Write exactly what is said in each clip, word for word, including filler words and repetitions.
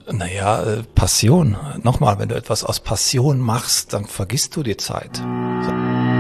Naja, äh, Passion. Nochmal, wenn du etwas aus Passion machst, dann vergisst du die Zeit. So.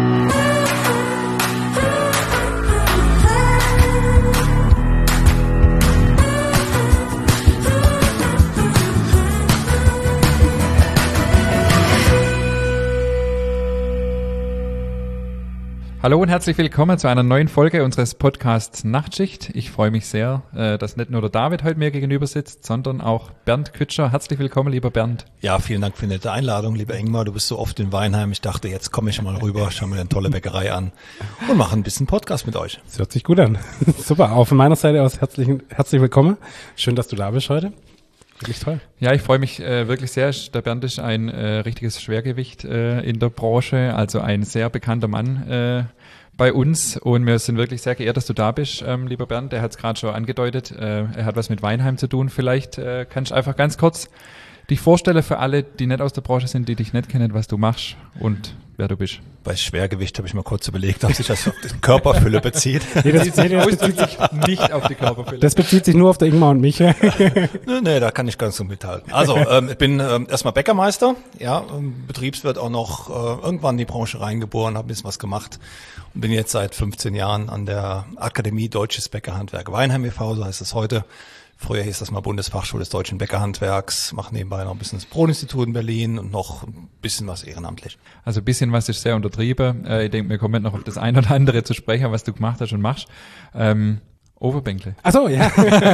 Hallo und herzlich willkommen zu einer neuen Folge unseres Podcasts Nachtschicht. Ich freue mich sehr, dass nicht nur der David heute mir gegenüber sitzt, sondern auch Bernd Kütscher. Herzlich willkommen, lieber Bernd. Ja, vielen Dank für die nette Einladung, lieber Ingmar. Du bist so oft in Weinheim. Ich dachte, jetzt komme ich mal rüber, schaue mir eine tolle Bäckerei an und mache ein bisschen Podcast mit euch. Das hört sich gut an. Super, auch von meiner Seite aus herzlich, herzlich willkommen. Schön, dass du da bist heute. Wirklich toll. Ja, ich freue mich äh, wirklich sehr. Der Bernd ist ein äh, richtiges Schwergewicht äh, in der Branche, also ein sehr bekannter Mann äh, bei uns, und wir sind wirklich sehr geehrt, dass du da bist, ähm, lieber Bernd. Er hat es gerade schon angedeutet, äh, er hat was mit Weinheim zu tun. Vielleicht äh, kannst du einfach ganz kurz dich vorstellen für alle, die nicht aus der Branche sind, die dich nicht kennen, was du machst und wer du bist. Bei Schwergewicht habe ich mal kurz überlegt, ob sich das auf die Körperfülle bezieht. Nee, das, bezieht, das bezieht sich nicht auf die Körperfülle. Das bezieht sich nur auf der Ingmar und mich. nee, nee, da kann ich ganz so mithalten. Also, ähm, ich bin ähm, erstmal Bäckermeister, ja, ähm, Betriebswirt auch noch äh, irgendwann in die Branche reingeboren, habe ein bisschen was gemacht und bin jetzt seit fünfzehn Jahren an der Akademie Deutsches Bäckerhandwerk Weinheim e V, so heißt es heute. Früher hieß das mal Bundesfachschule des Deutschen Bäckerhandwerks, mache nebenbei noch ein bisschen das Brotinstitut in Berlin und noch ein bisschen was ehrenamtlich. Also ein bisschen was ist sehr untertrieben. Äh, ich denke, wir kommen noch auf das ein oder andere zu sprechen, was du gemacht hast und machst. Ähm, Ofenbänkle. Ach so, ja.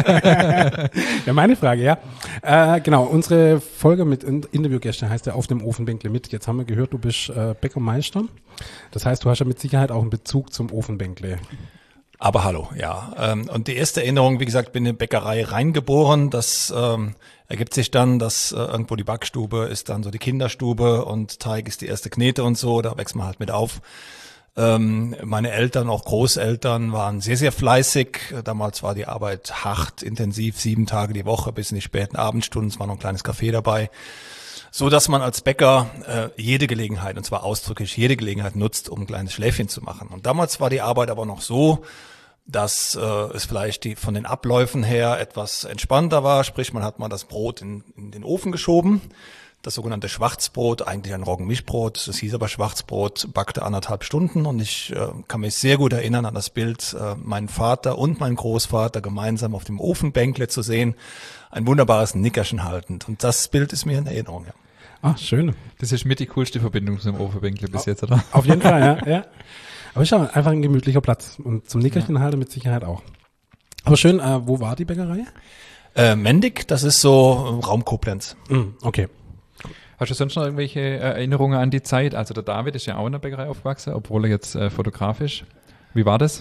Ja, meine Frage, ja. Äh, genau, unsere Folge mit Interviewgästen heißt ja Auf dem Ofenbänkle mit. Jetzt haben wir gehört, du bist äh, Bäckermeister. Das heißt, du hast ja mit Sicherheit auch einen Bezug zum Ofenbänkle. Aber hallo, ja. Ähm, und die erste Erinnerung, wie gesagt, bin in eine Bäckerei reingeboren. Das ähm, ergibt sich dann, dass äh, irgendwo die Backstube ist dann so die Kinderstube und Teig ist die erste Knete und so. Da wächst man halt mit auf. Ähm, meine Eltern, auch Großeltern, waren sehr, sehr fleißig. Damals war die Arbeit hart, intensiv, sieben Tage die Woche bis in die späten Abendstunden. Es war noch ein kleines Café dabei. So dass man als Bäcker äh, jede Gelegenheit, und zwar ausdrücklich jede Gelegenheit nutzt, um ein kleines Schläfchen zu machen. Und damals war die Arbeit aber noch so, dass äh, es vielleicht die, von den Abläufen her etwas entspannter war. Sprich, man hat mal das Brot in, in den Ofen geschoben. Das sogenannte Schwarzbrot, eigentlich ein Roggenmischbrot, das hieß aber Schwarzbrot, backte anderthalb Stunden. Und ich äh, kann mich sehr gut erinnern an das Bild, äh, meinen Vater und meinen Großvater gemeinsam auf dem Ofenbänkle zu sehen, ein wunderbares Nickerchen haltend. Und das Bild ist mir in Erinnerung, ja. Ach, schön. Das ist mit die coolste Verbindung zum Ofenbänkle bis jetzt, oder? Auf jeden Fall, ja. ja. Aber ist ja einfach ein gemütlicher Platz. Und zum Nickerchen halten mit Sicherheit auch. Aber schön, äh, wo war die Bäckerei? Äh, Mendig, das ist so Raum Koblenz. Mm, okay. Hast du sonst noch irgendwelche Erinnerungen an die Zeit? Also der David ist ja auch in der Bäckerei aufgewachsen, obwohl er jetzt äh, fotografisch. Wie war das?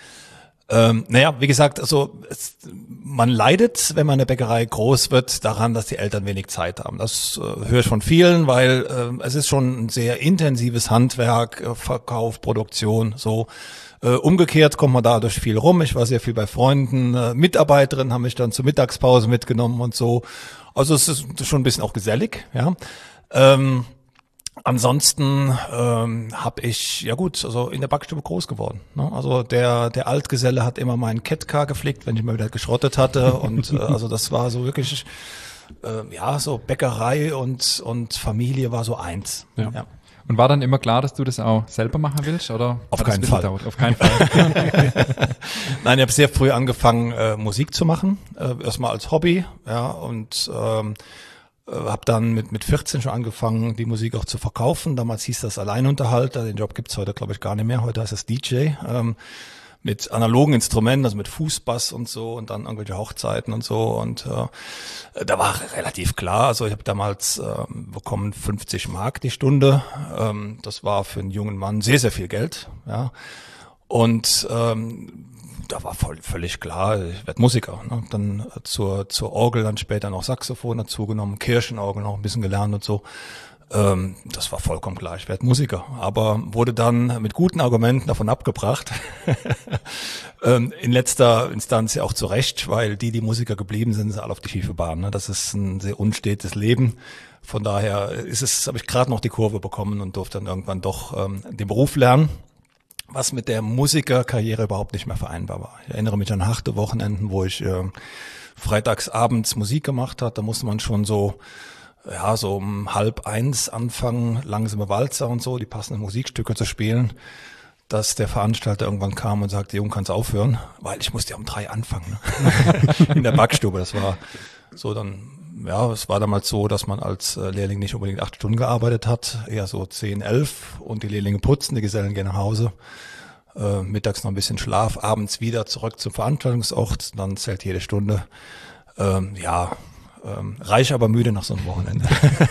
Ähm, naja, wie gesagt, also es, man leidet, wenn man in der Bäckerei groß wird, daran, dass die Eltern wenig Zeit haben. Das äh, höre ich von vielen, weil äh, es ist schon ein sehr intensives Handwerk, äh, Verkauf, Produktion, so. Äh, umgekehrt kommt man dadurch viel rum. Ich war sehr viel bei Freunden, äh, Mitarbeiterinnen haben mich dann zur Mittagspause mitgenommen und so. Also es ist schon ein bisschen auch gesellig, ja. Ähm, Ansonsten ähm, habe ich, ja gut, also in der Backstube groß geworden. Ne? Also der der Altgeselle hat immer meinen Catcar gepflegt, wenn ich mal wieder geschrottet hatte. Und äh, also das war so wirklich, äh, ja, so Bäckerei und und Familie war so eins. Ja. Ja. Und war dann immer klar, dass du das auch selber machen willst, oder? Auf keinen Fall. Gedauert? Auf keinen Fall. Nein, ich habe sehr früh angefangen, äh, Musik zu machen. Äh, erstmal als Hobby, ja, und ähm, habe dann mit mit vierzehn schon angefangen, die Musik auch zu verkaufen. Damals hieß das Alleinunterhalter. Den Job gibt's heute, glaube ich, gar nicht mehr. Heute heißt es D J. Ähm, mit analogen Instrumenten, also mit Fußbass und so und dann irgendwelche Hochzeiten und so. Und äh, da war relativ klar, also ich habe damals äh, bekommen fünfzig Mark die Stunde. Ähm, das war für einen jungen Mann sehr, sehr viel Geld. Ja. Und ähm, da war voll, völlig klar, ich werde Musiker. Ne? Dann zur zur Orgel, dann später noch Saxophon dazu genommen, Kirchenorgel noch ein bisschen gelernt und so. Ähm, das war vollkommen klar, ich werde Musiker. Aber wurde dann mit guten Argumenten davon abgebracht. ähm, in letzter Instanz ja auch zu Recht, weil die, die Musiker geblieben sind, sind alle auf die schiefe Bahn. Ne? Das ist ein sehr unstetes Leben. Von daher ist es, habe ich gerade noch die Kurve bekommen und durfte dann irgendwann doch ähm, den Beruf lernen, was mit der Musikerkarriere überhaupt nicht mehr vereinbar war. Ich erinnere mich an harte Wochenenden, wo ich äh, freitags abends Musik gemacht hat, da musste man schon so, ja, so um halb eins anfangen, langsame Walzer und so, die passenden Musikstücke zu spielen, dass der Veranstalter irgendwann kam und sagte, Junge, kannst aufhören, weil ich musste ja um drei anfangen, ne? In der Backstube. Das war so dann, ja, es war damals so, dass man als Lehrling nicht unbedingt acht Stunden gearbeitet hat, eher so zehn, elf und die Lehrlinge putzen, die Gesellen gehen nach Hause, äh, mittags noch ein bisschen Schlaf, abends wieder zurück zum Veranstaltungsort, dann zählt jede Stunde, ähm, ja, Ähm, reich, aber müde nach so einem Wochenende.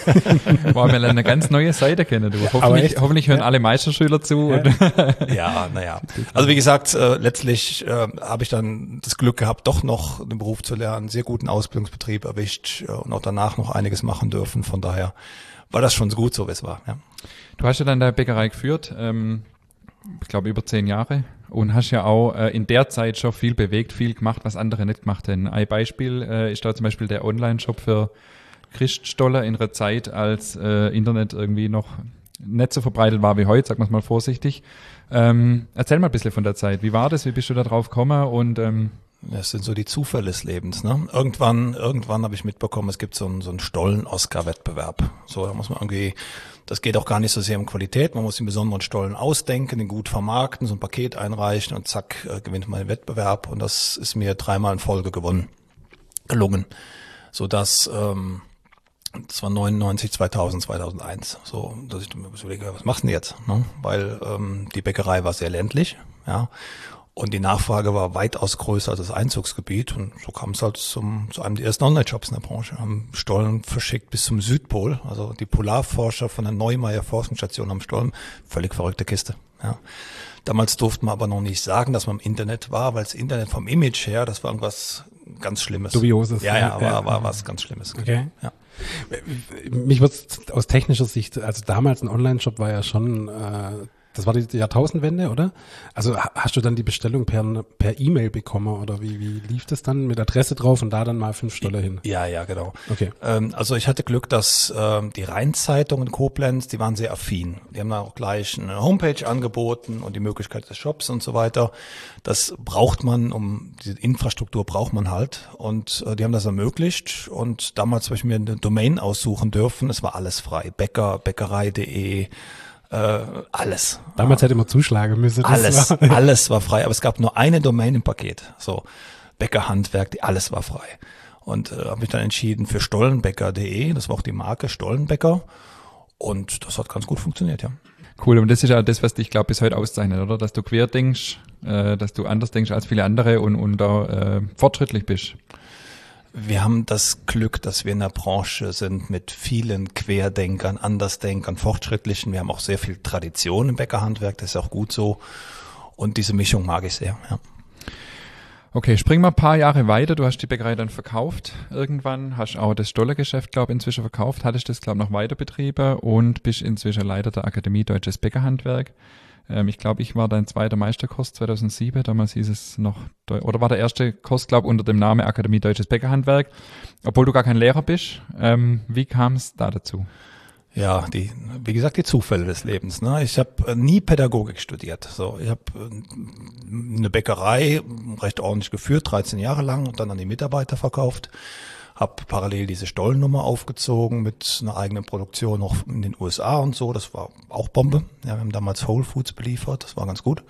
Wow, wir lernen eine ganz neue Seite kennen. Du. Hoffentlich, hoffentlich hören ja. alle Meisterschüler zu. Ja, ja, naja. Also wie gesagt, äh, letztlich äh, habe ich dann das Glück gehabt, doch noch den Beruf zu lernen, sehr guten Ausbildungsbetrieb erwischt äh, und auch danach noch einiges machen dürfen. Von daher war das schon so gut, so wie es war. Ja. Du hast ja dann deine Bäckerei geführt, ähm, ich glaube über zehn Jahre. Und hast ja auch äh, in der Zeit schon viel bewegt, viel gemacht, was andere nicht gemacht haben. Ein Beispiel äh, ist da zum Beispiel der Online-Shop für Christstoller in einer Zeit, als äh, Internet irgendwie noch nicht so verbreitet war wie heute, sagen wir es mal vorsichtig. Ähm, erzähl mal ein bisschen von der Zeit. Wie war das? Wie bist du da drauf gekommen? Und ähm, das sind so die Zufälle des Lebens, ne? Irgendwann, irgendwann habe ich mitbekommen, es gibt so einen, so einen Stollen-Oscar-Wettbewerb. So, da muss man irgendwie, das geht auch gar nicht so sehr um Qualität, man muss den besonderen Stollen ausdenken, den gut vermarkten, so ein Paket einreichen und zack, äh, gewinnt man den Wettbewerb. Und das ist mir dreimal in Folge gewonnen, gelungen. So dass, ähm, das war neunundneunzig, zweitausend, zweitausendeins. So, dass ich mir überlege, was machst du denn jetzt? Ne? Weil ähm, die Bäckerei war sehr ländlich, ja. Und die Nachfrage war weitaus größer als das Einzugsgebiet. Und so kam es halt zum, zu einem der ersten Online-Shops in der Branche. Haben Stollen verschickt bis zum Südpol. Also die Polarforscher von der Neumeier Forschungsstation am Stollen. Völlig verrückte Kiste. Ja. Damals durften wir aber noch nicht sagen, dass man im Internet war, weil das Internet vom Image her, das war irgendwas ganz Schlimmes. Dubioses. Ja, ja, war, war was ganz Schlimmes. Okay. Ja. Mich würde aus technischer Sicht, also damals ein Online-Shop war ja schon, äh, das war die Jahrtausendwende, oder? Also hast du dann die Bestellung per per E-Mail bekommen oder wie wie lief das dann mit Adresse drauf und da dann mal fünf Stoller hin? Ja, ja, genau. Okay. Ähm, also ich hatte Glück, dass ähm, die Rheinzeitung in Koblenz, die waren sehr affin. Die haben da auch gleich eine Homepage angeboten und die Möglichkeit des Shops und so weiter. Das braucht man, um diese Infrastruktur braucht man halt. Und äh, die haben das ermöglicht. Und damals habe ich mir eine Domain aussuchen dürfen. Es war alles frei. Bäcker, Bäckerei punkt de, Äh, alles. Damals hätte man zuschlagen müssen. Das alles, war, alles war frei. Aber es gab nur eine Domain im Paket. So, Bäckerhandwerk, die, alles war frei. Und äh, habe mich dann entschieden für stollenbäcker punkt de. Das war auch die Marke Stollenbäcker. Und das hat ganz gut funktioniert, ja. Cool. Und das ist ja das, was dich, glaube ich, bis heute auszeichnet, oder? Dass du quer denkst, äh, dass du anders denkst als viele andere und, und da äh, fortschrittlich bist. Wir haben das Glück, dass wir in der Branche sind mit vielen Querdenkern, Andersdenkern, Fortschrittlichen. Wir haben auch sehr viel Tradition im Bäckerhandwerk, das ist auch gut so. Und diese Mischung mag ich sehr, ja. Okay, springen wir ein paar Jahre weiter. Du hast die Bäckerei dann verkauft irgendwann, hast auch das Stollergeschäft, glaube ich, inzwischen verkauft, hattest das, glaube ich, noch weiter betrieben und bist inzwischen Leiter der Akademie Deutsches Bäckerhandwerk. Ähm, ich glaube, ich war dein zweiter Meisterkurs zweitausendsieben, damals hieß es noch, oder war der erste Kurs, glaube ich, unter dem Namen Akademie Deutsches Bäckerhandwerk, obwohl du gar kein Lehrer bist. Ähm, wie kam es da dazu? Ja, die, wie gesagt, die Zufälle des Lebens. Ne? Ich habe nie Pädagogik studiert. So, ich habe eine Bäckerei recht ordentlich geführt, dreizehn Jahre lang und dann an die Mitarbeiter verkauft. Habe parallel diese Stollennummer aufgezogen mit einer eigenen Produktion noch in den U S A und so. Das war auch Bombe. Ja, wir haben damals Whole Foods beliefert. Das war ganz gut.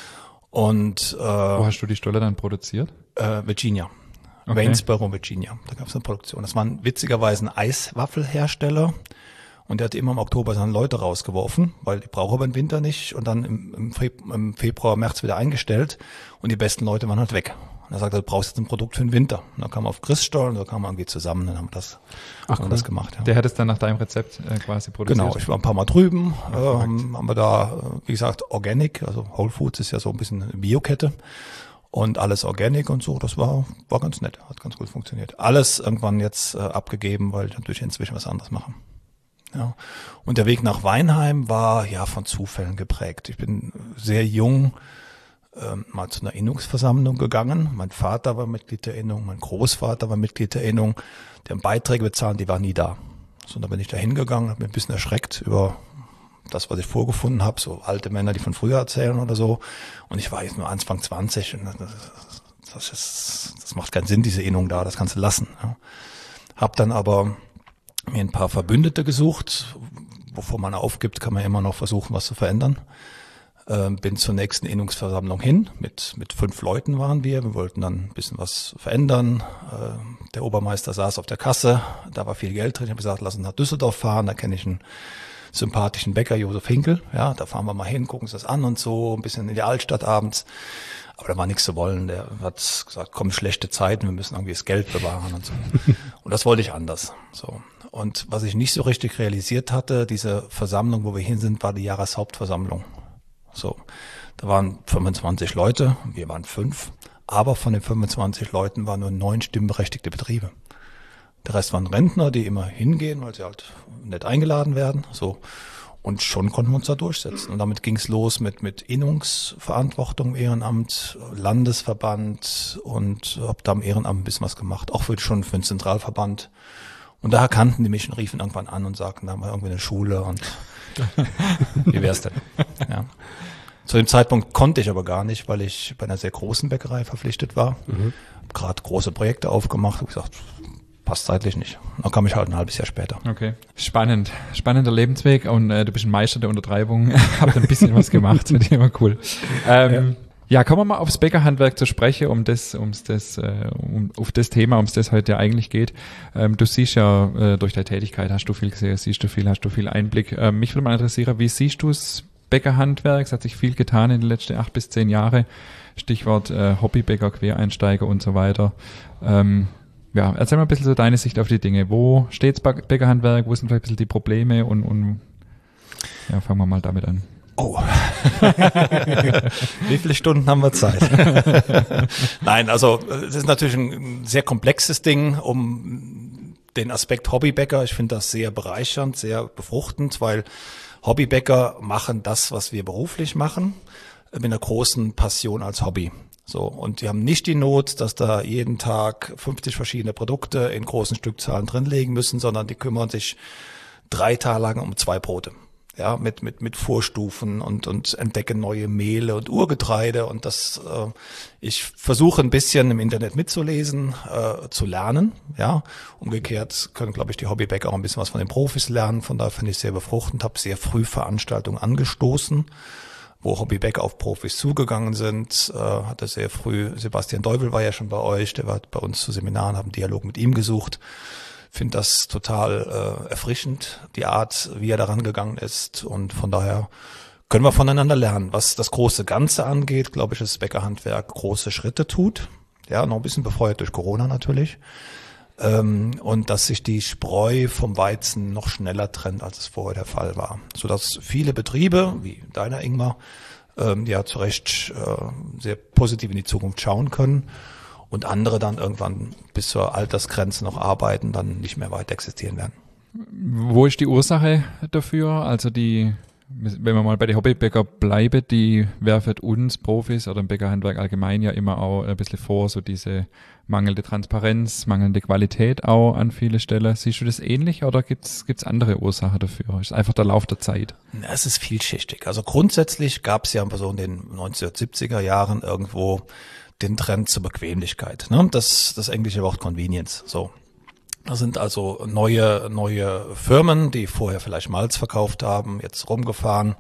Und äh, wo hast du die Stolle dann produziert? Äh, Virginia. Okay. Waynesboro, Virginia. Da gab es eine Produktion. Das war witzigerweise ein Eiswaffelhersteller. Und der hat immer im Oktober seine Leute rausgeworfen, weil die brauchen aber im Winter nicht. Und dann im, im, Februar, im Februar, März wieder eingestellt. Und die besten Leute waren halt weg. Und er sagte, du brauchst jetzt ein Produkt für den Winter. Und dann kam er auf Christstollen, da kamen wir irgendwie zusammen, dann haben wir das, Ach, haben cool. wir das gemacht. Ja. Der hat es dann nach deinem Rezept äh, quasi produziert? Genau, ich war ein paar Mal drüben, Ja, äh, haben wir da, wie gesagt, Organic, also Whole Foods ist ja so ein bisschen eine Biokette. Und alles Organic und so, das war war ganz nett, hat ganz gut funktioniert. Alles irgendwann jetzt äh, abgegeben, weil ich natürlich inzwischen was anderes mache. Ja. Und der Weg nach Weinheim war ja von Zufällen geprägt. Ich bin sehr jung ähm, mal zu einer Innungsversammlung gegangen. Mein Vater war Mitglied der Innung, mein Großvater war Mitglied der Innung. Die haben Beiträge bezahlt, die waren nie da. So, dann bin ich da hingegangen, habe mich ein bisschen erschreckt über das, was ich vorgefunden habe, so alte Männer, die von früher erzählen oder so. Und ich war jetzt nur Anfang zwanzig und das, das das ist, das macht keinen Sinn, diese Innung da, das kannst du lassen. Ja. Hab dann aber mir ein paar Verbündete gesucht, bevor man aufgibt, kann man immer noch versuchen, was zu verändern. Ähm, bin zur nächsten Innungsversammlung hin, mit mit fünf Leuten waren wir, wir wollten dann ein bisschen was verändern. Äh, der Obermeister saß auf der Kasse, da war viel Geld drin, ich habe gesagt, lass uns nach Düsseldorf fahren, da kenne ich einen sympathischen Bäcker, Josef Hinkel, ja, da fahren wir mal hin, gucken uns das an und so, ein bisschen in die Altstadt abends. Aber da war nichts zu wollen, der hat gesagt, komm, schlechte Zeiten, wir müssen irgendwie das Geld bewahren und so. Und das wollte ich anders, so. Und was ich nicht so richtig realisiert hatte, diese Versammlung, wo wir hin sind, war die Jahreshauptversammlung. So, da waren fünfundzwanzig Leute, wir waren fünf, aber von den fünfundzwanzig Leuten waren nur neun stimmberechtigte Betriebe. Der Rest waren Rentner, die immer hingehen, weil sie halt nett eingeladen werden, so. Und schon konnten wir uns da durchsetzen. Und damit ging es los mit mit Innungsverantwortung im Ehrenamt, Landesverband und habe da im Ehrenamt ein bisschen was gemacht, auch für schon für den Zentralverband. Und da erkannten die mich und riefen irgendwann an und sagten, da haben wir irgendwie eine Schule und wie wär's denn? Ja. Zu dem Zeitpunkt konnte ich aber gar nicht, weil ich bei einer sehr großen Bäckerei verpflichtet war. Mhm. Hab gerade große Projekte aufgemacht und gesagt, passt zeitlich nicht. Dann kam ich halt ein halbes Jahr später. Okay, spannend. Spannender Lebensweg und äh, du bist ein Meister der Untertreibung. Hab ein bisschen was gemacht, das ist immer cool. Ähm, ja. Ja, kommen wir mal aufs Bäckerhandwerk zu sprechen, um das, ums das, äh, um auf das Thema, ums das heute ja eigentlich geht. Ähm, du siehst ja äh, durch deine Tätigkeit, hast du viel gesehen, siehst du viel, hast du viel Einblick. Ähm, mich würde mal interessieren, wie siehst du das Bäckerhandwerk? Es hat sich viel getan in den letzten acht bis zehn Jahren. Stichwort äh, Hobbybäcker, Quereinsteiger und so weiter. Ähm, ja, erzähl mal ein bisschen so deine Sicht auf die Dinge. Wo steht's Bäckerhandwerk? Wo sind vielleicht ein bisschen die Probleme? Und, und ja, fangen wir mal damit an. Oh, wie viele Stunden haben wir Zeit? Nein, also es ist natürlich ein sehr komplexes Ding, um den Aspekt Hobbybäcker. Ich finde das sehr bereichernd, sehr befruchtend, weil Hobbybäcker machen das, was wir beruflich machen, mit einer großen Passion als Hobby. So, und die haben nicht die Not, dass da jeden Tag fünfzig verschiedene Produkte in großen Stückzahlen drinlegen müssen, sondern die kümmern sich drei Tage lang um zwei Brote. Ja, mit, mit, mit Vorstufen und, und entdecken neue Mehle und Urgetreide und das, äh, ich versuche ein bisschen im Internet mitzulesen, äh, zu lernen, ja. Umgekehrt können, glaube ich, die Hobbybäcker auch ein bisschen was von den Profis lernen, von daher finde ich sehr befruchtend, habe sehr früh Veranstaltungen angestoßen, wo Hobbybäcker auf Profis zugegangen sind, äh, hatte sehr früh, Sebastian Deuvel war ja schon bei euch, der war bei uns zu Seminaren, haben einen Dialog mit ihm gesucht. Finde das total äh, erfrischend, die Art, wie er daran gegangen ist und von daher können wir voneinander lernen. Was das große Ganze angeht, glaube ich, dass das Bäckerhandwerk große Schritte tut, ja, noch ein bisschen befeuert durch Corona natürlich ähm, und dass sich die Spreu vom Weizen noch schneller trennt, als es vorher der Fall war, sodass viele Betriebe, wie deiner Ingmar, ähm, ja zu Recht äh, sehr positiv in die Zukunft schauen können. Und andere dann irgendwann bis zur Altersgrenze noch arbeiten, dann nicht mehr weiter existieren werden. Wo ist die Ursache dafür? Also die, wenn wir mal bei den Hobbybäcker bleiben, die werfen uns Profis oder im Bäckerhandwerk allgemein ja immer auch ein bisschen vor, so diese mangelnde Transparenz, mangelnde Qualität auch an viele Stellen. Siehst du das ähnlich oder gibt's gibt's andere Ursachen dafür? Ist einfach der Lauf der Zeit? Es ist vielschichtig. Also grundsätzlich gab es ja so in den neunzehnhundertsiebziger Jahren irgendwo den Trend zur Bequemlichkeit, ne? Das, das englische Wort Convenience, so. Das sind also neue, neue Firmen, die vorher vielleicht Malz verkauft haben, jetzt rumgefahren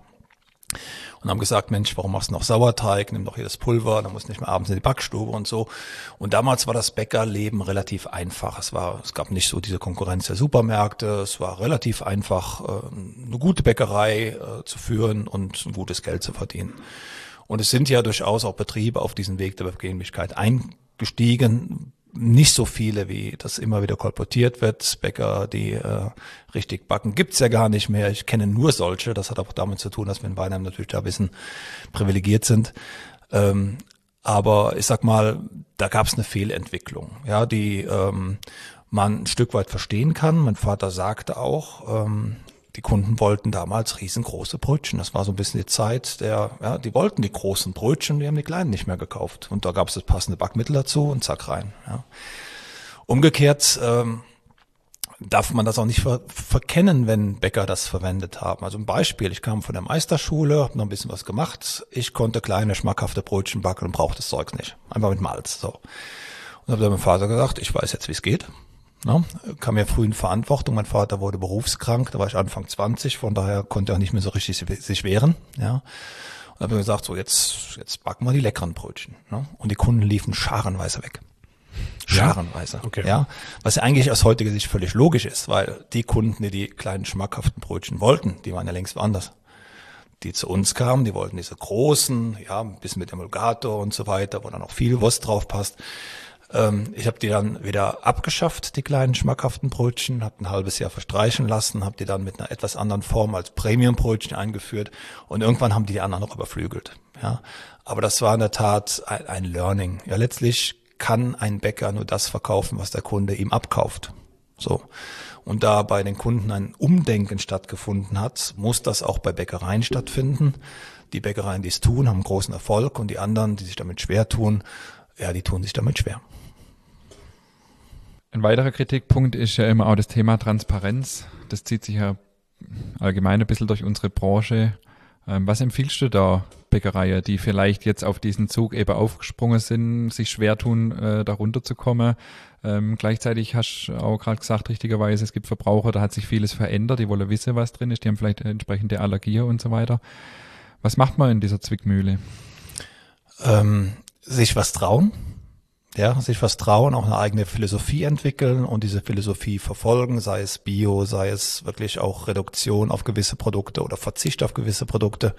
und haben gesagt, Mensch, warum machst du noch Sauerteig? Nimm doch hier das Pulver, dann musst du nicht mehr abends in die Backstube und so. Und damals war das Bäckerleben relativ einfach. Es war, es gab nicht so diese Konkurrenz der Supermärkte. Es war relativ einfach, eine gute Bäckerei zu führen und ein gutes Geld zu verdienen. Und es sind ja durchaus auch Betriebe auf diesen Weg der Bequemlichkeit eingestiegen. Nicht so viele, wie das immer wieder kolportiert wird. Bäcker, die äh, richtig backen, gibt's ja gar nicht mehr. Ich kenne nur solche. Das hat auch damit zu tun, dass wir in Weinheim natürlich da ein bisschen privilegiert sind. Ähm, aber ich sag mal, da gab's eine Fehlentwicklung, ja, die ähm, man ein Stück weit verstehen kann. Mein Vater sagte auch, ähm, die Kunden wollten damals riesengroße Brötchen. Das war so ein bisschen die Zeit der, ja, die wollten die großen Brötchen, die haben die kleinen nicht mehr gekauft. Und da gab es das passende Backmittel dazu und zack rein. Ja. Umgekehrt ähm, darf man das auch nicht ver- verkennen, wenn Bäcker das verwendet haben. Also ein Beispiel, ich kam von der Meisterschule, habe noch ein bisschen was gemacht. Ich konnte kleine, schmackhafte Brötchen backen und brauchte das Zeug nicht. Einfach mit Malz. So. Und habe dann meinem Vater gesagt, ich weiß jetzt, wie es geht. Na, kam ja früh in Verantwortung. Mein Vater wurde berufskrank, da war ich Anfang zwanzig, von daher konnte er auch nicht mehr so richtig sich wehren. Ja. Und habe gesagt, so jetzt jetzt backen wir die leckeren Brötchen. Ne? Und die Kunden liefen scharenweise weg. Scharenweise. Ja? Okay. Ja, was ja eigentlich aus heutiger Sicht völlig logisch ist, weil die Kunden, die die kleinen schmackhaften Brötchen wollten, die waren ja längst woanders. Die zu uns kamen, die wollten diese großen, ja, ein bisschen mit Emulgator und so weiter, wo dann auch viel Wurst drauf passt. Ähm, ich habe die dann wieder abgeschafft, die kleinen schmackhaften Brötchen, habe ein halbes Jahr verstreichen lassen, habe die dann mit einer etwas anderen Form als Premium-Brötchen eingeführt und irgendwann haben die die anderen noch überflügelt. Ja, aber das war in der Tat ein, ein Learning. Ja, letztlich kann ein Bäcker nur das verkaufen, was der Kunde ihm abkauft. So. Und da bei den Kunden ein Umdenken stattgefunden hat, muss das auch bei Bäckereien stattfinden. Die Bäckereien, die es tun, haben großen Erfolg und die anderen, die sich damit schwer tun, ja, die tun sich damit schwer. Ein weiterer Kritikpunkt ist ja immer auch das Thema Transparenz. Das zieht sich ja allgemein ein bisschen durch unsere Branche. Was empfiehlst du da Bäckereien, die vielleicht jetzt auf diesen Zug eben aufgesprungen sind, sich schwer tun, äh, da runterzukommen? Ähm, gleichzeitig hast du auch gerade gesagt, richtigerweise, es gibt Verbraucher, da hat sich vieles verändert, die wollen wissen, was drin ist, die haben vielleicht entsprechende Allergien und so weiter. Was macht man in dieser Zwickmühle? Ähm, sich was trauen. Ja, sich was trauen, auch eine eigene Philosophie entwickeln und diese Philosophie verfolgen, sei es Bio, sei es wirklich auch Reduktion auf gewisse Produkte oder Verzicht auf gewisse Produkte.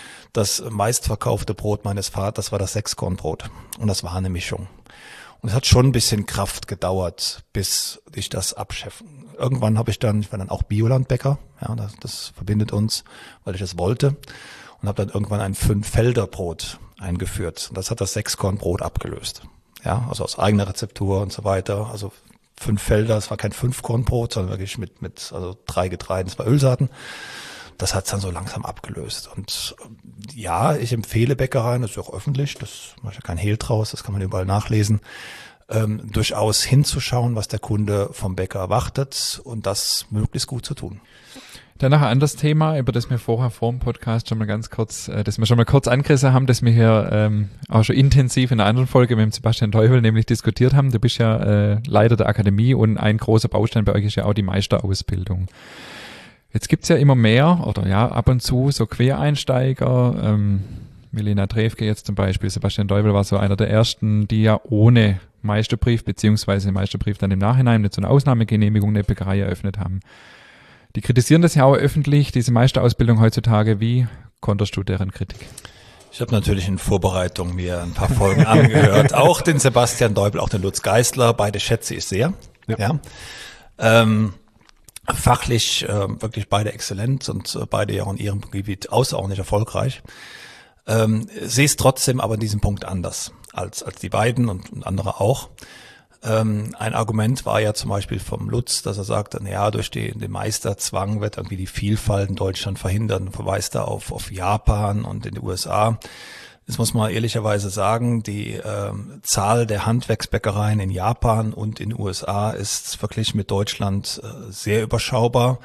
Das meistverkaufte Brot meines Vaters war das Sechskornbrot und das war eine Mischung. Und es hat schon ein bisschen Kraft gedauert, bis ich das abscheffen. Irgendwann habe ich dann, ich war dann auch Biolandbäcker, ja, das, das verbindet uns, weil ich es wollte und habe dann irgendwann ein Fünf-Felder-Brot eingeführt und das hat das Sechskornbrot abgelöst. Ja, also aus eigener Rezeptur und so weiter. Also fünf Felder, es war kein Fünfkornbrot, sondern wirklich mit, mit, also drei Getreiden, zwei Ölsaaten. Das hat's dann so langsam abgelöst. Und ja, ich empfehle Bäckereien, das ist auch öffentlich, das mache ich ja kein Hehl draus, das kann man überall nachlesen, ähm, durchaus hinzuschauen, was der Kunde vom Bäcker erwartet und das möglichst gut zu tun. Dann noch ein anderes Thema, über das wir vorher vor dem Podcast schon mal ganz kurz, äh, das wir schon mal kurz angerissen haben, das wir hier ähm, auch schon intensiv in einer anderen Folge mit dem Sebastian Teufel nämlich diskutiert haben. Du bist ja äh, Leiter der Akademie und ein großer Baustein bei euch ist ja auch die Meisterausbildung. Jetzt gibt's ja immer mehr oder ja ab und zu so Quereinsteiger, ähm, Milena Drewke jetzt zum Beispiel, Sebastian Teufel war so einer der ersten, die ja ohne Meisterbrief beziehungsweise Meisterbrief dann im Nachhinein mit so einer Ausnahmegenehmigung eine Bäckerei eröffnet haben. Die kritisieren das ja auch öffentlich, diese Meisterausbildung heutzutage. Wie konterst du deren Kritik? Ich habe natürlich in Vorbereitung mir ein paar Folgen angehört. Auch den Sebastian Teufel, auch den Lutz Geisler. Beide schätze ich sehr. Ja. ja. Ähm, fachlich äh, wirklich beide exzellent und äh, beide ja auch in ihrem Gebiet außerordentlich erfolgreich. Ähm, sehe es trotzdem aber in diesem Punkt anders als als die beiden und, und andere auch. Ähm, ein Argument war ja zum Beispiel vom Lutz, dass er sagte, na ja, durch die, den Meisterzwang wird irgendwie die Vielfalt in Deutschland verhindert und verweist da auf, auf Japan und in die U S A. Das muss man ehrlicherweise sagen, die ähm, Zahl der Handwerksbäckereien in Japan und in den U S A ist verglichen mit Deutschland äh, sehr überschaubar.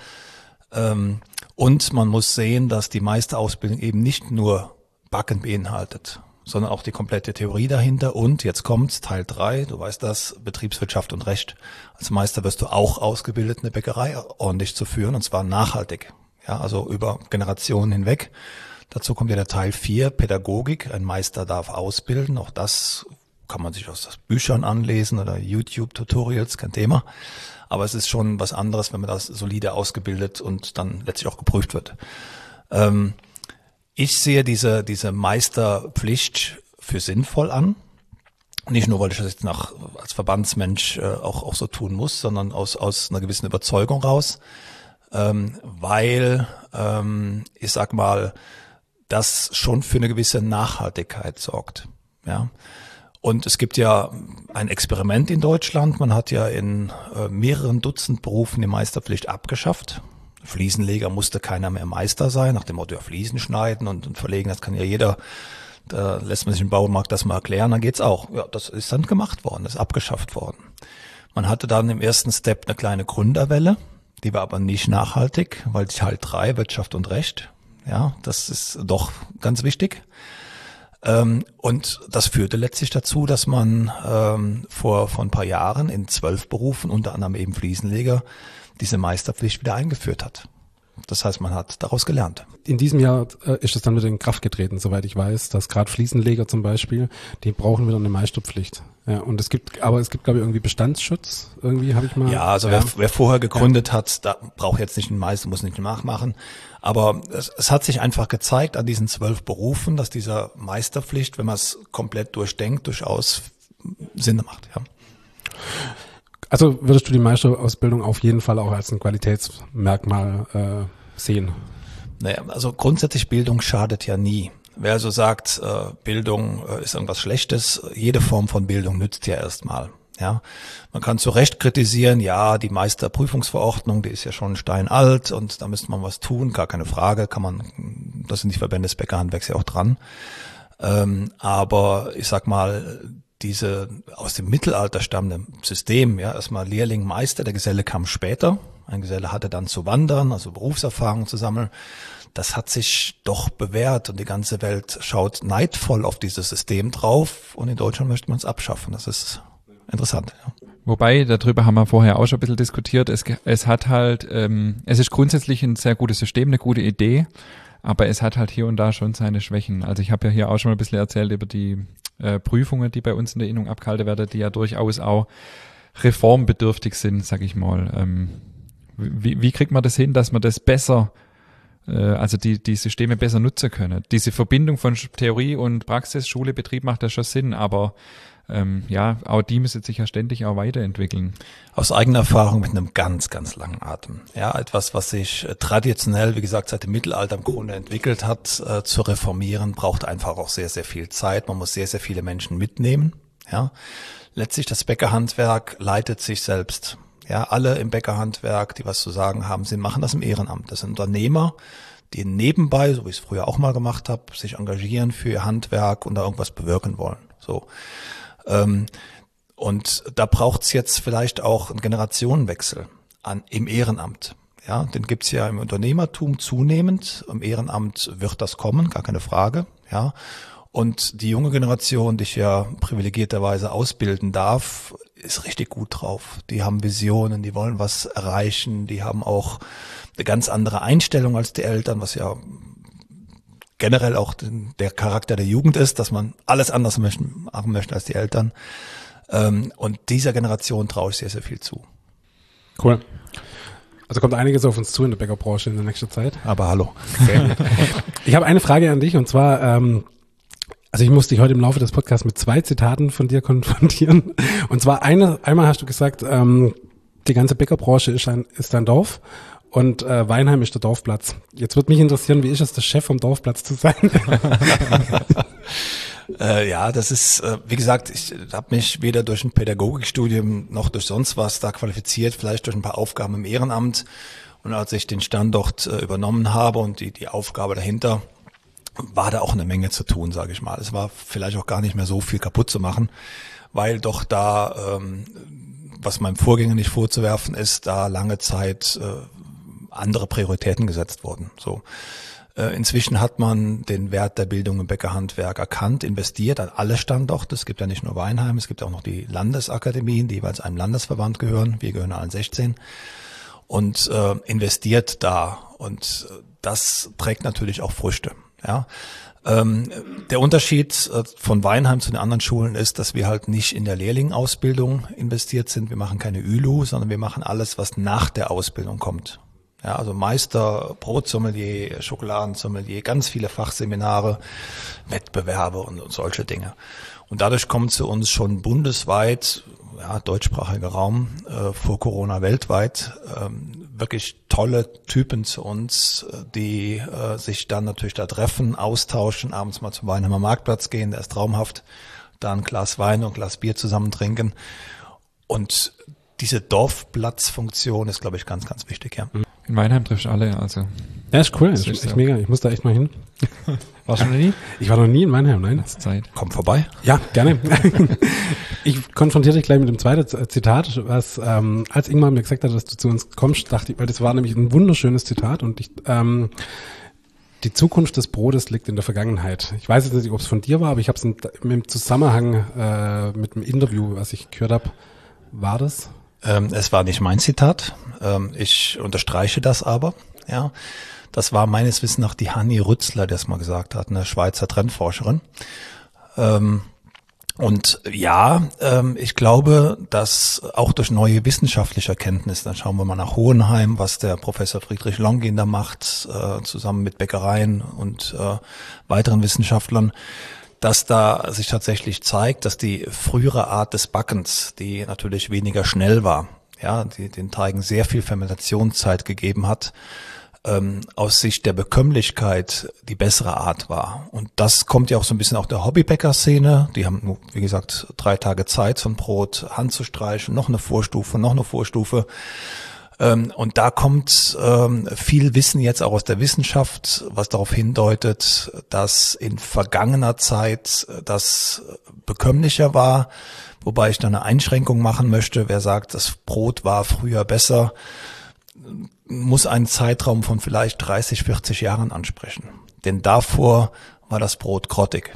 Ähm, und man muss sehen, dass die Meisterausbildung eben nicht nur Backen beinhaltet, sondern auch die komplette Theorie dahinter. Und jetzt kommt's, Teil drei, du weißt das, Betriebswirtschaft und Recht. Als Meister wirst du auch ausgebildet, eine Bäckerei ordentlich zu führen, und zwar nachhaltig. Ja, also über Generationen hinweg. Dazu kommt ja der Teil vier, Pädagogik. Ein Meister darf ausbilden. Auch das kann man sich aus Büchern anlesen oder YouTube-Tutorials, kein Thema. Aber es ist schon was anderes, wenn man das solide ausgebildet und dann letztlich auch geprüft wird. Ähm, Ich sehe diese, diese Meisterpflicht für sinnvoll an. Nicht nur, weil ich das jetzt nach, als Verbandsmensch äh, auch, auch so tun muss, sondern aus, aus einer gewissen Überzeugung raus. Ähm, weil, ähm, ich sag mal, das schon für eine gewisse Nachhaltigkeit sorgt. Ja. Und es gibt ja ein Experiment in Deutschland. Man hat ja in äh, mehreren Dutzend Berufen die Meisterpflicht abgeschafft. Fliesenleger musste keiner mehr Meister sein, nach dem Motto, ja, Fliesen schneiden und, und verlegen, das kann ja jeder, da lässt man sich im Baumarkt das mal erklären, dann geht's auch. Ja, das ist dann gemacht worden, das ist abgeschafft worden. Man hatte dann im ersten Step eine kleine Gründerwelle, die war aber nicht nachhaltig, weil Teil drei, Wirtschaft und Recht, ja, das ist doch ganz wichtig. Ähm, und das führte letztlich dazu, dass man ähm, vor, vor ein paar Jahren in zwölf Berufen, unter anderem eben Fliesenleger, diese Meisterpflicht wieder eingeführt hat. Das heißt, man hat daraus gelernt. In diesem Jahr äh, ist es dann wieder in Kraft getreten, soweit ich weiß, dass gerade Fliesenleger zum Beispiel, die brauchen wieder eine Meisterpflicht. Ja, und es gibt, aber es gibt, glaube ich, irgendwie Bestandsschutz, irgendwie habe ich mal. Ja, also ja. Wer, wer vorher gegründet ja. hat, da braucht jetzt nicht einen Meister, muss nicht nachmachen. Aber es, es hat sich einfach gezeigt an diesen zwölf Berufen, dass dieser Meisterpflicht, wenn man es komplett durchdenkt, durchaus Sinn macht, ja. Also würdest du die Meisterausbildung auf jeden Fall auch als ein Qualitätsmerkmal äh, sehen? Naja, also grundsätzlich Bildung schadet ja nie. Wer also sagt, äh, Bildung äh, ist irgendwas Schlechtes, jede Form von Bildung nützt ja erstmal. Ja, man kann zu Recht kritisieren, ja, die Meisterprüfungsverordnung, die ist ja schon steinalt und da müsste man was tun, gar keine Frage, kann man, das sind die Verbände des Bäckerhandwerks ja auch dran. Ähm, aber ich sag mal, diese aus dem Mittelalter stammende System, ja, erstmal Lehrling, Meister, der Geselle kam später, ein Geselle hatte dann zu wandern, also Berufserfahrung zu sammeln, das hat sich doch bewährt und die ganze Welt schaut neidvoll auf dieses System drauf und in Deutschland möchte man es abschaffen, das ist interessant, ja. Wobei, darüber haben wir vorher auch schon ein bisschen diskutiert, es, es hat halt, ähm, es ist grundsätzlich ein sehr gutes System, eine gute Idee, aber es hat halt hier und da schon seine Schwächen. Also ich habe ja hier auch schon mal ein bisschen erzählt über die äh, Prüfungen, die bei uns in der Innung abgehalten werden, die ja durchaus auch reformbedürftig sind, sag ich mal. Ähm, wie, wie kriegt man das hin, dass man das besser, äh, also die, die Systeme besser nutzen können? Diese Verbindung von Theorie und Praxis, Schule, Betrieb macht ja schon Sinn, aber Ähm, ja, auch die müssen sich ja ständig auch weiterentwickeln. Aus eigener Erfahrung mit einem ganz, ganz langen Atem. Ja, etwas, was sich äh, traditionell, wie gesagt, seit dem Mittelalter im Grunde entwickelt hat, äh, zu reformieren, braucht einfach auch sehr, sehr viel Zeit. Man muss sehr, sehr viele Menschen mitnehmen. Ja, letztlich das Bäckerhandwerk leitet sich selbst. Ja, alle im Bäckerhandwerk, die was zu sagen haben, sie machen das im Ehrenamt. Das sind Unternehmer, die nebenbei, so wie ich es früher auch mal gemacht habe, sich engagieren für ihr Handwerk und da irgendwas bewirken wollen. So. Ähm, und da braucht's jetzt vielleicht auch einen Generationenwechsel an, im Ehrenamt. Ja, den gibt's ja im Unternehmertum zunehmend. Im Ehrenamt wird das kommen, gar keine Frage. Ja, und die junge Generation, die ich ja privilegierterweise ausbilden darf, ist richtig gut drauf. Die haben Visionen, die wollen was erreichen, die haben auch eine ganz andere Einstellung als die Eltern, was ja generell auch der Charakter der Jugend ist, dass man alles anders möchten, machen möchte als die Eltern. Und dieser Generation traue ich sehr, sehr viel zu. Cool. Also kommt einiges auf uns zu in der Bäckerbranche in der nächsten Zeit. Aber hallo. Sehr gut. Ich habe eine Frage an dich und zwar, ähm, also ich musste dich heute im Laufe des Podcasts mit zwei Zitaten von dir konfrontieren. Und zwar eine, einmal hast du gesagt, ähm, die ganze Bäckerbranche ist ein, ist ein Dorf. Und äh, Weinheim ist der Dorfplatz. Jetzt würde mich interessieren, wie ist es, der Chef vom Dorfplatz zu sein? äh, ja, das ist, äh, wie gesagt, ich habe mich weder durch ein Pädagogikstudium noch durch sonst was da qualifiziert, vielleicht durch ein paar Aufgaben im Ehrenamt. Und als ich den Standort äh, übernommen habe und die, die Aufgabe dahinter, war da auch eine Menge zu tun, sage ich mal. Es war vielleicht auch gar nicht mehr so viel kaputt zu machen, weil doch da, ähm, was meinem Vorgänger nicht vorzuwerfen ist, da lange Zeit äh, andere Prioritäten gesetzt wurden. So. Äh, inzwischen hat man den Wert der Bildung im Bäckerhandwerk erkannt, investiert an alle Standorte. Es gibt ja nicht nur Weinheim, es gibt auch noch die Landesakademien, die jeweils einem Landesverband gehören. Wir gehören allen sechzehn. Und äh, investiert da. Und das trägt natürlich auch Früchte. Ja. Ähm, der Unterschied äh, von Weinheim zu den anderen Schulen ist, dass wir halt nicht in der Lehrlingausbildung investiert sind. Wir machen keine Ü L U, sondern wir machen alles, was nach der Ausbildung kommt. Ja, also Meister, Brotsommelier, Schokoladensommelier, ganz viele Fachseminare, Wettbewerbe und, und solche Dinge. Und dadurch kommen zu uns schon bundesweit, ja, deutschsprachiger Raum, äh, vor Corona weltweit, ähm, wirklich tolle Typen zu uns, die äh, sich dann natürlich da treffen, austauschen, abends mal zum Weinheimer Marktplatz gehen, der ist traumhaft, da ein Glas Wein und ein Glas Bier zusammen trinken. Und diese Dorfplatzfunktion ist, glaube ich, ganz, ganz wichtig, ja. In Weinheim triffst du alle, also. Ja, ist cool, das Das ist ist echt so. mega. Ich muss da echt mal hin. Warst du noch nie? Ich war noch nie in Weinheim, nein. Das ist Zeit. Komm vorbei. Ja, gerne. Ich konfrontiere dich gleich mit dem zweiten Zitat, was, ähm, als Ingmar mir gesagt hat, dass du zu uns kommst, dachte ich, weil das war nämlich ein wunderschönes Zitat und ich, ähm, die Zukunft des Brotes liegt in der Vergangenheit. Ich weiß jetzt nicht, ob es von dir war, aber ich habe es im Zusammenhang äh, mit dem Interview, was ich gehört habe, war das? Ähm, es war nicht mein Zitat. Ähm, ich unterstreiche das aber, ja. Das war meines Wissens nach die Hanni Rützler, der es mal gesagt hat, eine Schweizer Trendforscherin. Ähm, und ja, ähm, ich glaube, dass auch durch neue wissenschaftliche Erkenntnisse, dann schauen wir mal nach Hohenheim, was der Professor Friedrich Longin da macht, äh, zusammen mit Bäckereien und äh, weiteren Wissenschaftlern, dass da sich tatsächlich zeigt, dass die frühere Art des Backens, die natürlich weniger schnell war, ja, die den Teigen sehr viel Fermentationszeit gegeben hat, ähm, aus Sicht der Bekömmlichkeit die bessere Art war. Und das kommt ja auch so ein bisschen auch der Hobbybäcker-Szene. Die haben nur, wie gesagt, drei Tage Zeit, so ein Brot handzustreichen, noch eine Vorstufe, noch eine Vorstufe. Ähm, und da kommt ähm, viel Wissen jetzt auch aus der Wissenschaft, was darauf hindeutet, dass in vergangener Zeit das bekömmlicher war, wobei ich da eine Einschränkung machen möchte. Wer sagt, das Brot war früher besser, muss einen Zeitraum von vielleicht dreißig, vierzig Jahren ansprechen. Denn davor war das Brot grottig.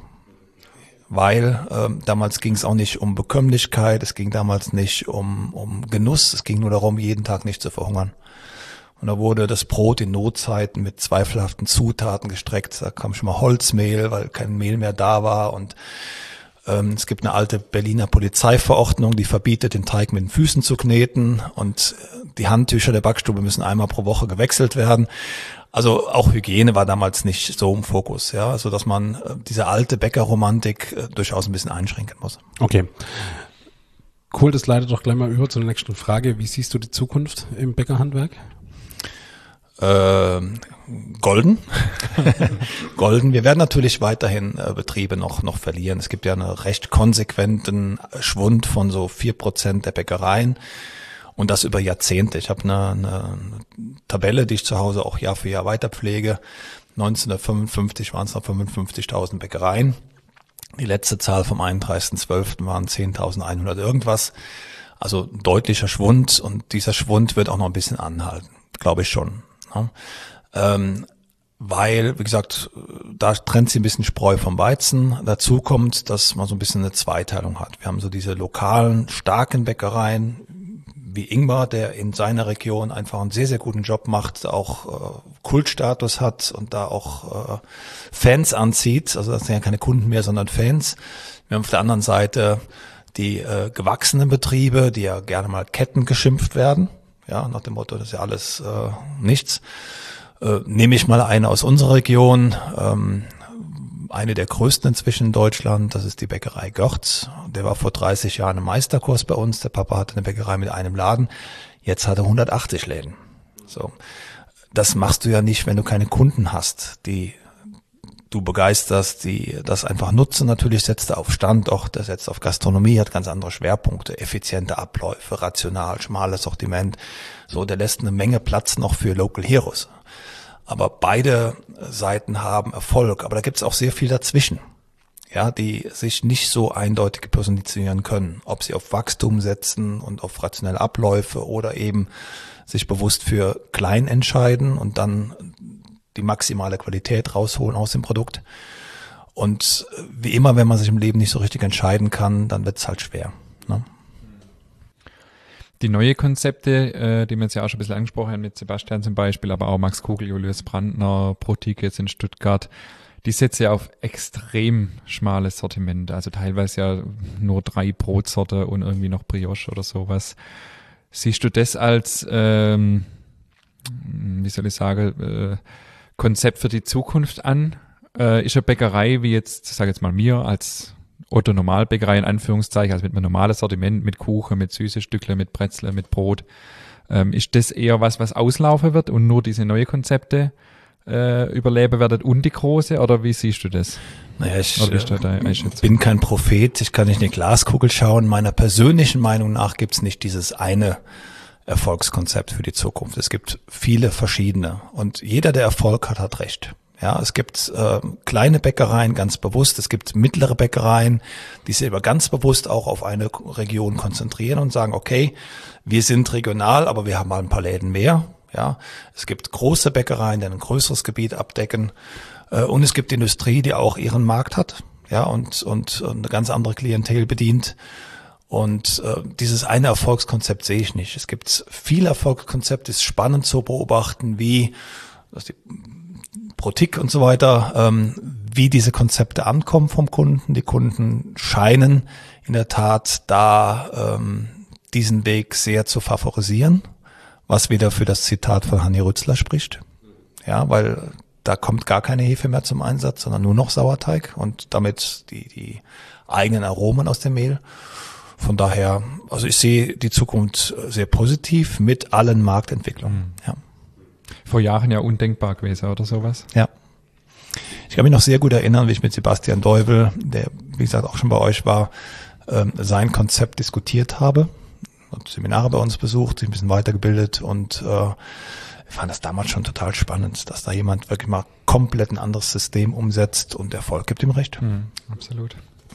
Weil ähm, damals ging es auch nicht um Bekömmlichkeit, es ging damals nicht um, um Genuss, es ging nur darum, jeden Tag nicht zu verhungern. Und da wurde das Brot in Notzeiten mit zweifelhaften Zutaten gestreckt. Da kam schon mal Holzmehl, weil kein Mehl mehr da war. Und ähm, es gibt eine alte Berliner Polizeiverordnung, die verbietet, den Teig mit den Füßen zu kneten. Und die Handtücher der Backstube müssen einmal pro Woche gewechselt werden. Also auch Hygiene war damals nicht so im Fokus, ja, also dass man äh, diese alte Bäckerromantik äh, durchaus ein bisschen einschränken muss. Okay. Cool, das leitet doch gleich mal über zur nächsten Frage. Wie siehst du die Zukunft im Bäckerhandwerk? Ähm, golden. Golden. Wir werden natürlich weiterhin äh, Betriebe noch noch verlieren. Es gibt ja einen recht konsequenten Schwund von so vier Prozent der Bäckereien. Und das über Jahrzehnte. Ich habe eine, eine Tabelle, die ich zu Hause auch Jahr für Jahr weiterpflege. neunzehnhundertfünfundfünfzig waren es noch fünfundfünfzigtausend Bäckereien. Die letzte Zahl vom einunddreißigsten zwölften waren zehntausendeinhundert irgendwas. Also ein deutlicher Schwund. Und dieser Schwund wird auch noch ein bisschen anhalten. Glaube ich schon. Ja. Ähm, weil, wie gesagt, da trennt sich ein bisschen Spreu vom Weizen. Dazu kommt, dass man so ein bisschen eine Zweiteilung hat. Wir haben so diese lokalen, starken Bäckereien, wie Ingmar, der in seiner Region einfach einen sehr, sehr guten Job macht, auch äh, Kultstatus hat und da auch äh, Fans anzieht. Also das sind ja keine Kunden mehr, sondern Fans. Wir haben auf der anderen Seite die äh, gewachsenen Betriebe, die ja gerne mal Ketten geschimpft werden. Ja, nach dem Motto, das ist ja alles äh, nichts. Äh, nehme ich mal eine aus unserer Region, ähm, eine der größten inzwischen in Deutschland, das ist die Bäckerei Görz. Der war vor dreißig Jahren im Meisterkurs bei uns. Der Papa hatte eine Bäckerei mit einem Laden. Jetzt hat er hundertachtzig Läden. So. Das machst du ja nicht, wenn du keine Kunden hast, die du begeisterst, die das einfach nutzen. Natürlich setzt er auf Standort, der setzt auf Gastronomie, hat ganz andere Schwerpunkte, effiziente Abläufe, rational, schmales Sortiment. So, der lässt eine Menge Platz noch für Local Heroes. Aber beide Seiten haben Erfolg. Aber da gibt es auch sehr viel dazwischen, ja, die sich nicht so eindeutig positionieren können. Ob sie auf Wachstum setzen und auf rationelle Abläufe oder eben sich bewusst für klein entscheiden und dann die maximale Qualität rausholen aus dem Produkt. Und wie immer, wenn man sich im Leben nicht so richtig entscheiden kann, dann wird es halt schwer, ne? Die neue Konzepte, äh, die wir jetzt ja auch schon ein bisschen angesprochen haben, mit Sebastian zum Beispiel, aber auch Max Kugel, Julius Brandner, Protik jetzt in Stuttgart, die setzen ja auf extrem schmales Sortiment, also teilweise ja nur drei Brotsorte und irgendwie noch Brioche oder sowas. Siehst du das als, ähm, wie soll ich sagen, äh, Konzept für die Zukunft an? Äh, ist eine Bäckerei wie jetzt, sag jetzt mal mir, als Otto Normalbäckerei in Anführungszeichen, also mit einem normalen Sortiment, mit Kuchen, mit süße Stückle, mit Brezel, mit Brot. Ähm, ist das eher was, was auslaufen wird und nur diese neue Konzepte äh, überleben werden und die große, oder wie siehst du das? Naja, ich Oder ist da da äh, bin kein Prophet, ich kann nicht in die Glaskugel schauen. Meiner persönlichen Meinung nach gibt's nicht dieses eine Erfolgskonzept für die Zukunft. Es gibt viele verschiedene und jeder, der Erfolg hat, hat recht. Ja, es gibt äh, kleine Bäckereien ganz bewusst, es gibt mittlere Bäckereien, die sich aber ganz bewusst auch auf eine Region konzentrieren und sagen, okay, wir sind regional, aber wir haben mal ein paar Läden mehr. Ja, es gibt große Bäckereien, die ein größeres Gebiet abdecken, äh, und es gibt Industrie, die auch ihren Markt hat, ja, und und eine ganz andere Klientel bedient. Und äh, dieses eine Erfolgskonzept sehe ich nicht. Es gibt viele Erfolgskonzepte, es ist spannend zu beobachten, wie dass die Protik und so weiter, ähm, wie diese Konzepte ankommen vom Kunden. Die Kunden scheinen in der Tat da ähm, diesen Weg sehr zu favorisieren, was wieder für das Zitat von Hanni Rützler spricht. Ja, weil da kommt gar keine Hefe mehr zum Einsatz, sondern nur noch Sauerteig und damit die, die eigenen Aromen aus dem Mehl. Von daher, also ich sehe die Zukunft sehr positiv mit allen Marktentwicklungen. Mhm. Ja. Vor Jahren ja undenkbar gewesen oder sowas. Ja. Ich kann mich noch sehr gut erinnern, wie ich mit Sebastian Deuvel, der wie gesagt auch schon bei euch war, ähm, sein Konzept diskutiert habe. Hat Seminare bei uns besucht, sich ein bisschen weitergebildet und äh, wir fanden das damals schon total spannend, dass da jemand wirklich mal komplett ein anderes System umsetzt und Erfolg gibt ihm recht. Mhm, absolut.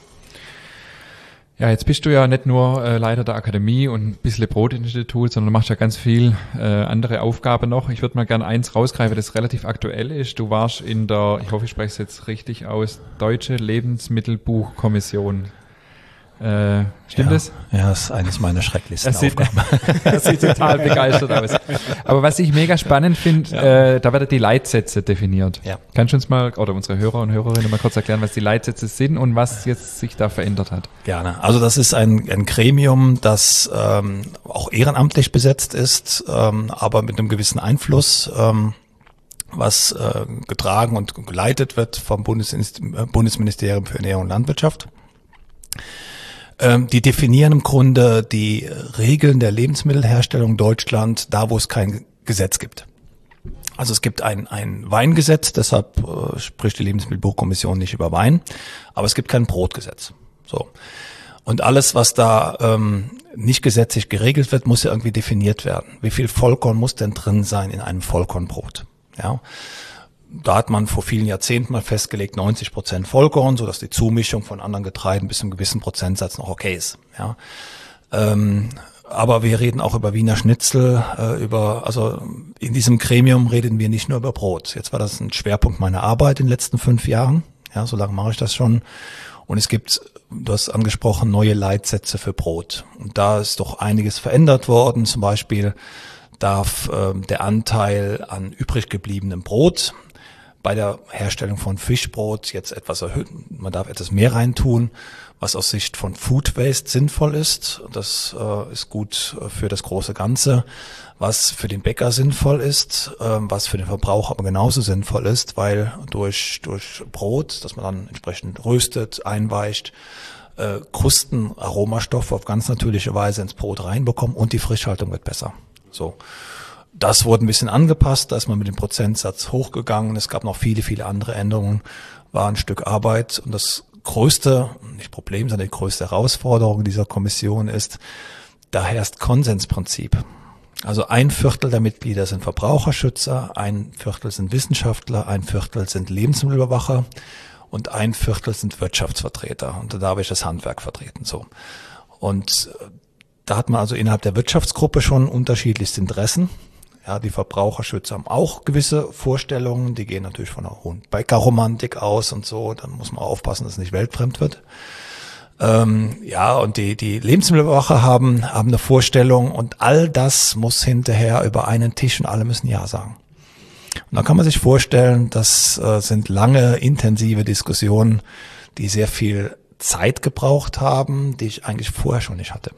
Ja, jetzt bist du ja nicht nur äh, Leiter der Akademie und ein bisschen Brotinstitut, sondern du machst ja ganz viel äh, andere Aufgaben noch. Ich würde mal gerne eins rausgreifen, das relativ aktuell ist. Du warst in der, ich hoffe, ich spreche es jetzt richtig aus, Deutsche Lebensmittelbuchkommission. Äh, stimmt ja, das? Ja, das ist eines meiner schrecklichsten das sieht, Aufgaben. Das sieht total begeistert aus. Aber was ich mega spannend finde, ja. äh, da werden die Leitsätze definiert. Ja. Kannst du uns mal, oder unsere Hörer und Hörerinnen mal kurz erklären, was die Leitsätze sind und was jetzt sich da verändert hat? Gerne. Also das ist ein, ein Gremium, das ähm, auch ehrenamtlich besetzt ist, ähm, aber mit einem gewissen Einfluss, ähm, was äh, getragen und geleitet wird vom Bundesministerium für Ernährung und Landwirtschaft. Die definieren im Grunde die Regeln der Lebensmittelherstellung in Deutschland, da wo es kein Gesetz gibt. Also es gibt ein, ein Weingesetz, deshalb äh, spricht die Lebensmittelbuchkommission nicht über Wein, aber es gibt kein Brotgesetz. So. Und alles, was da ähm, nicht gesetzlich geregelt wird, muss ja irgendwie definiert werden. Wie viel Vollkorn muss denn drin sein in einem Vollkornbrot? Ja. Da hat man vor vielen Jahrzehnten mal festgelegt, neunzig Prozent Vollkorn, so dass die Zumischung von anderen Getreiden bis zu einem gewissen Prozentsatz noch okay ist. Ja, ähm, aber wir reden auch über Wiener Schnitzel, äh, über also in diesem Gremium reden wir nicht nur über Brot. Jetzt war das ein Schwerpunkt meiner Arbeit in den letzten fünf Jahren. Ja, so lange mache ich das schon. Und es gibt, du hast angesprochen, neue Leitsätze für Brot. Und da ist doch einiges verändert worden. Zum Beispiel darf äh, der Anteil an übrig gebliebenem Brot bei der Herstellung von Fischbrot jetzt etwas erhöhen. Man darf etwas mehr reintun, was aus Sicht von Food Waste sinnvoll ist. Das äh, ist gut für das große Ganze. Was für den Bäcker sinnvoll ist, äh, was für den Verbraucher aber genauso sinnvoll ist, weil durch durch Brot, das man dann entsprechend röstet, einweicht, äh, Krusten, Aromastoffe auf ganz natürliche Weise ins Brot reinbekommen und die Frischhaltung wird besser. So. Das wurde ein bisschen angepasst, da ist man mit dem Prozentsatz hochgegangen. Es gab noch viele, viele andere Änderungen, war ein Stück Arbeit. Und das größte, nicht Problem, sondern die größte Herausforderung dieser Kommission ist, da herrscht Konsensprinzip. Also ein Viertel der Mitglieder sind Verbraucherschützer, ein Viertel sind Wissenschaftler, ein Viertel sind Lebensmittelüberwacher und ein Viertel sind Wirtschaftsvertreter. Und da darf ich das Handwerk vertreten, so. Und da hat man also innerhalb der Wirtschaftsgruppe schon unterschiedlichste Interessen. Ja, die Verbraucherschützer haben auch gewisse Vorstellungen, die gehen natürlich von einer hohen Bäckerromantik aus und so, dann muss man aufpassen, dass es nicht weltfremd wird. Ähm, ja, und die, die Lebensmittelüberwacher haben, haben eine Vorstellung und all das muss hinterher über einen Tisch und alle müssen Ja sagen. Und dann kann man sich vorstellen, das äh, sind lange, intensive Diskussionen, die sehr viel Zeit gebraucht haben, die ich eigentlich vorher schon nicht hatte.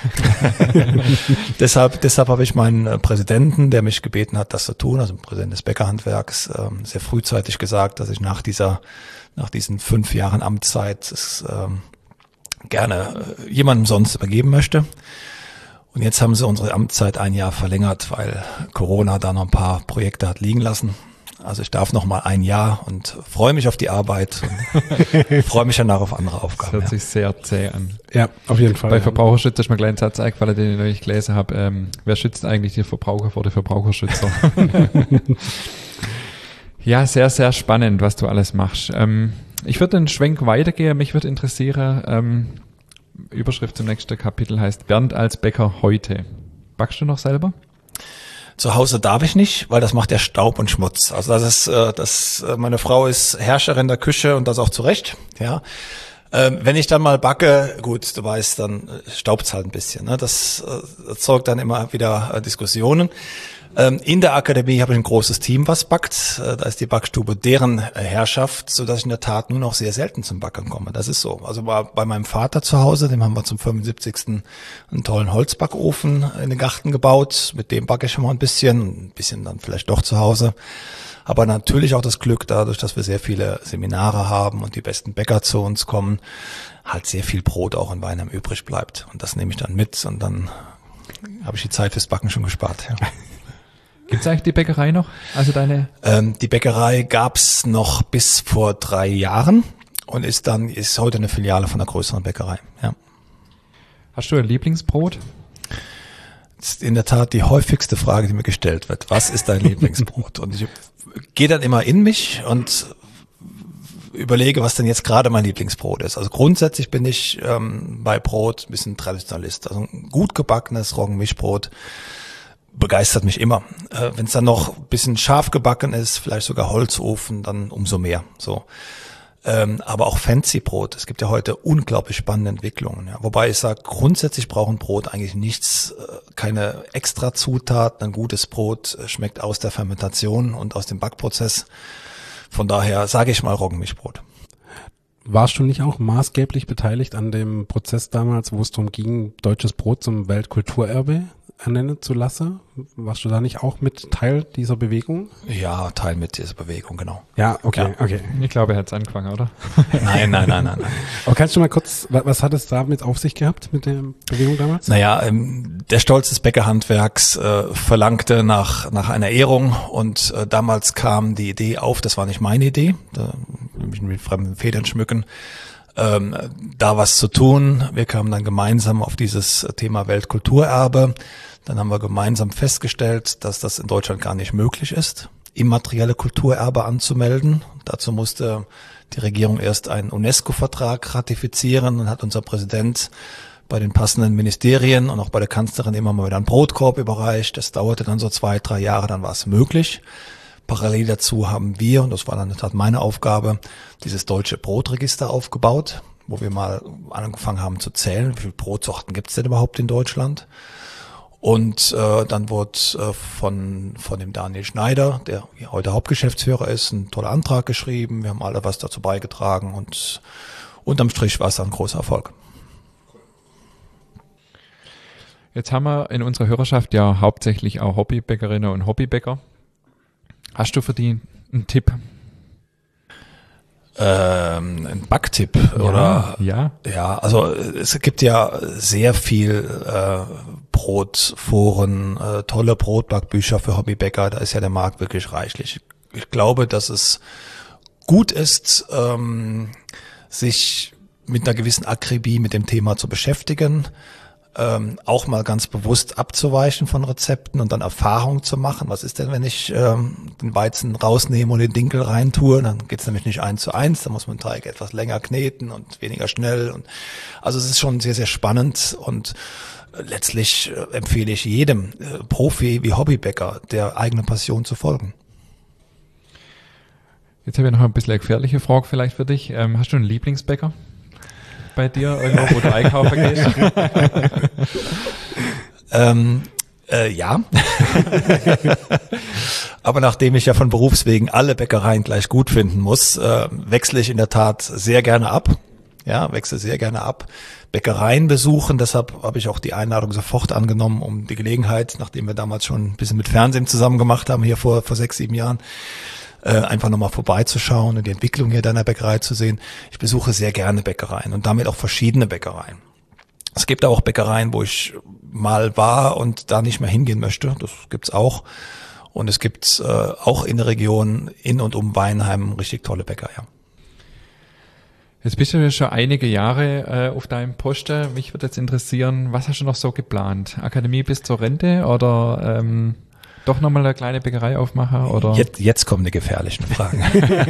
deshalb, deshalb habe ich meinen äh, Präsidenten, der mich gebeten hat, das zu tun, also Präsident des Bäckerhandwerks, äh, sehr frühzeitig gesagt, dass ich nach dieser, nach diesen fünf Jahren Amtszeit es äh, gerne äh, jemandem sonst übergeben möchte. Und jetzt haben sie unsere Amtszeit ein Jahr verlängert, weil Corona da noch ein paar Projekte hat liegen lassen. Also ich darf noch mal ein Jahr und freue mich auf die Arbeit und freue mich danach auf andere Aufgaben. Das hört ja. sich sehr zäh an. Ja, auf jeden Fall. Bei ja. Verbraucherschutz ist mir ein kleiner Satz eingefallen, den ich neulich gelesen habe. Ähm, wer schützt eigentlich die Verbraucher vor den Verbraucherschützer? Ja, sehr, sehr spannend, was du alles machst. Ähm, ich würde den Schwenk weitergehen. Mich würde interessieren, ähm, Überschrift zum nächsten Kapitel heißt Bernd als Bäcker heute. Backst du noch selber? Zu Hause darf ich nicht, weil das macht ja Staub und Schmutz. Also das ist, äh, das, äh, meine Frau ist Herrscherin der Küche und das auch zu Recht. Ja, ähm, wenn ich dann mal backe, gut, du weißt, dann staubt's halt ein bisschen. Ne? Das äh, erzeugt dann immer wieder äh, Diskussionen. Ähm, in der Akademie habe ich ein großes Team, was backt. Äh, da ist die Backstube deren äh, Herrschaft, so dass ich in der Tat nur noch sehr selten zum Backen komme. Das ist so. Also bei, bei meinem Vater zu Hause, dem haben wir zum fünfundsiebzigsten einen tollen Holzbackofen in den Garten gebaut. Mit dem backe ich schon mal ein bisschen, ein bisschen dann vielleicht doch zu Hause. Aber natürlich auch das Glück, dadurch, dass wir sehr viele Seminare haben und die besten Bäcker zu uns kommen, halt sehr viel Brot auch in Weinheim übrig bleibt. Und das nehme ich dann mit und dann habe ich die Zeit fürs Backen schon gespart. Ja. Gibt es eigentlich die Bäckerei noch? Also deine? Ähm, die Bäckerei gab's noch bis vor drei Jahren und ist dann ist heute eine Filiale von einer größeren Bäckerei. Ja. Hast du ein Lieblingsbrot? Das ist in der Tat die häufigste Frage, die mir gestellt wird. Was ist dein Lieblingsbrot? Und ich gehe dann immer in mich und überlege, was denn jetzt gerade mein Lieblingsbrot ist. Also grundsätzlich bin ich ähm, bei Brot ein bisschen Traditionalist. Also ein gut gebackenes Roggenmischbrot begeistert mich immer. Äh, wenn es dann noch ein bisschen scharf gebacken ist, vielleicht sogar Holzofen, dann umso mehr. So, ähm, aber auch Fancy-Brot. Es gibt ja heute unglaublich spannende Entwicklungen. Ja. Wobei ich sage, grundsätzlich braucht ein Brot eigentlich nichts, äh, keine extra Zutaten. Ein gutes Brot äh, schmeckt aus der Fermentation und aus dem Backprozess. Von daher sage ich mal Roggenmischbrot. Warst du nicht auch maßgeblich beteiligt an dem Prozess damals, wo es darum ging, deutsches Brot zum Weltkulturerbe ernennen zu lassen? Warst du da nicht auch mit Teil dieser Bewegung? Ja, Teil mit dieser Bewegung, genau. Ja, okay, Ja. okay. Ich glaube, er hat es angefangen, oder? Nein, nein, nein, nein, nein. Aber kannst du mal kurz, wa- was hat es damit auf sich gehabt mit der Bewegung damals? Naja, ähm, der Stolz des Bäckerhandwerks äh, verlangte nach nach einer Ehrung und äh, damals kam die Idee auf, das war nicht meine Idee, da will ich mich mit fremden Federn schmücken, ähm, da was zu tun. Wir kamen dann gemeinsam auf dieses Thema Weltkulturerbe. Dann haben wir gemeinsam festgestellt, dass das in Deutschland gar nicht möglich ist, immaterielle Kulturerbe anzumelden. Dazu musste die Regierung erst einen UNESCO-Vertrag ratifizieren. Dann hat unser Präsident bei den passenden Ministerien und auch bei der Kanzlerin immer mal wieder einen Brotkorb überreicht. Das dauerte dann so zwei, drei Jahre, dann war es möglich. Parallel dazu haben wir, und das war dann in der Tat meine Aufgabe, dieses deutsche Brotregister aufgebaut, wo wir mal angefangen haben zu zählen, wie viele Brotsorten gibt es denn überhaupt in Deutschland. Und äh, dann wurde äh, von von dem Daniel Schneider, der heute Hauptgeschäftsführer ist, ein toller Antrag geschrieben. Wir haben alle was dazu beigetragen und unterm Strich war es dann ein großer Erfolg. Jetzt haben wir in unserer Hörerschaft ja hauptsächlich auch Hobbybäckerinnen und Hobbybäcker. Hast du für die einen Tipp? Ähm, ein Backtipp oder? Ja. Ja, also es gibt ja sehr viel äh, Brotforen, äh, tolle Brotbackbücher für Hobbybäcker. Da ist ja der Markt wirklich reichlich. Ich glaube, dass es gut ist, ähm, sich mit einer gewissen Akribie mit dem Thema zu beschäftigen. Ähm, auch mal ganz bewusst abzuweichen von Rezepten und dann Erfahrung zu machen. Was ist denn, wenn ich ähm, den Weizen rausnehme und den Dinkel reintue? Dann geht's nämlich nicht eins zu eins, da muss man den Teig etwas länger kneten und weniger schnell. Und also es ist schon sehr, sehr spannend und äh, letztlich äh, empfehle ich jedem äh, Profi wie Hobbybäcker, der eigenen Passion zu folgen. Jetzt habe ich noch ein bisschen eine gefährliche Frage vielleicht für dich. Ähm, hast du einen Lieblingsbäcker bei dir irgendwo, wo du einkaufen gehst? ähm, äh, ja. Aber nachdem ich ja von Berufswegen alle Bäckereien gleich gut finden muss, äh, wechsle ich in der Tat sehr gerne ab. Ja, wechsle sehr gerne ab. Bäckereien besuchen, deshalb habe ich auch die Einladung sofort angenommen, um die Gelegenheit, nachdem wir damals schon ein bisschen mit Fernsehen zusammen gemacht haben, hier vor, vor sechs, sieben Jahren, Äh, einfach nochmal vorbeizuschauen und die Entwicklung hier deiner Bäckerei zu sehen. Ich besuche sehr gerne Bäckereien und damit auch verschiedene Bäckereien. Es gibt auch Bäckereien, wo ich mal war und da nicht mehr hingehen möchte. Das gibt's auch. Und es gibt äh, auch in der Region in und um Weinheim richtig tolle Bäcker, ja. Jetzt bist du ja schon einige Jahre äh, auf deinem Posten. Mich würde jetzt interessieren, was hast du noch so geplant? Akademie bis zur Rente oder ähm, doch nochmal eine kleine Bäckerei aufmachen? Oder? Jetzt, jetzt kommen die gefährlichen Fragen.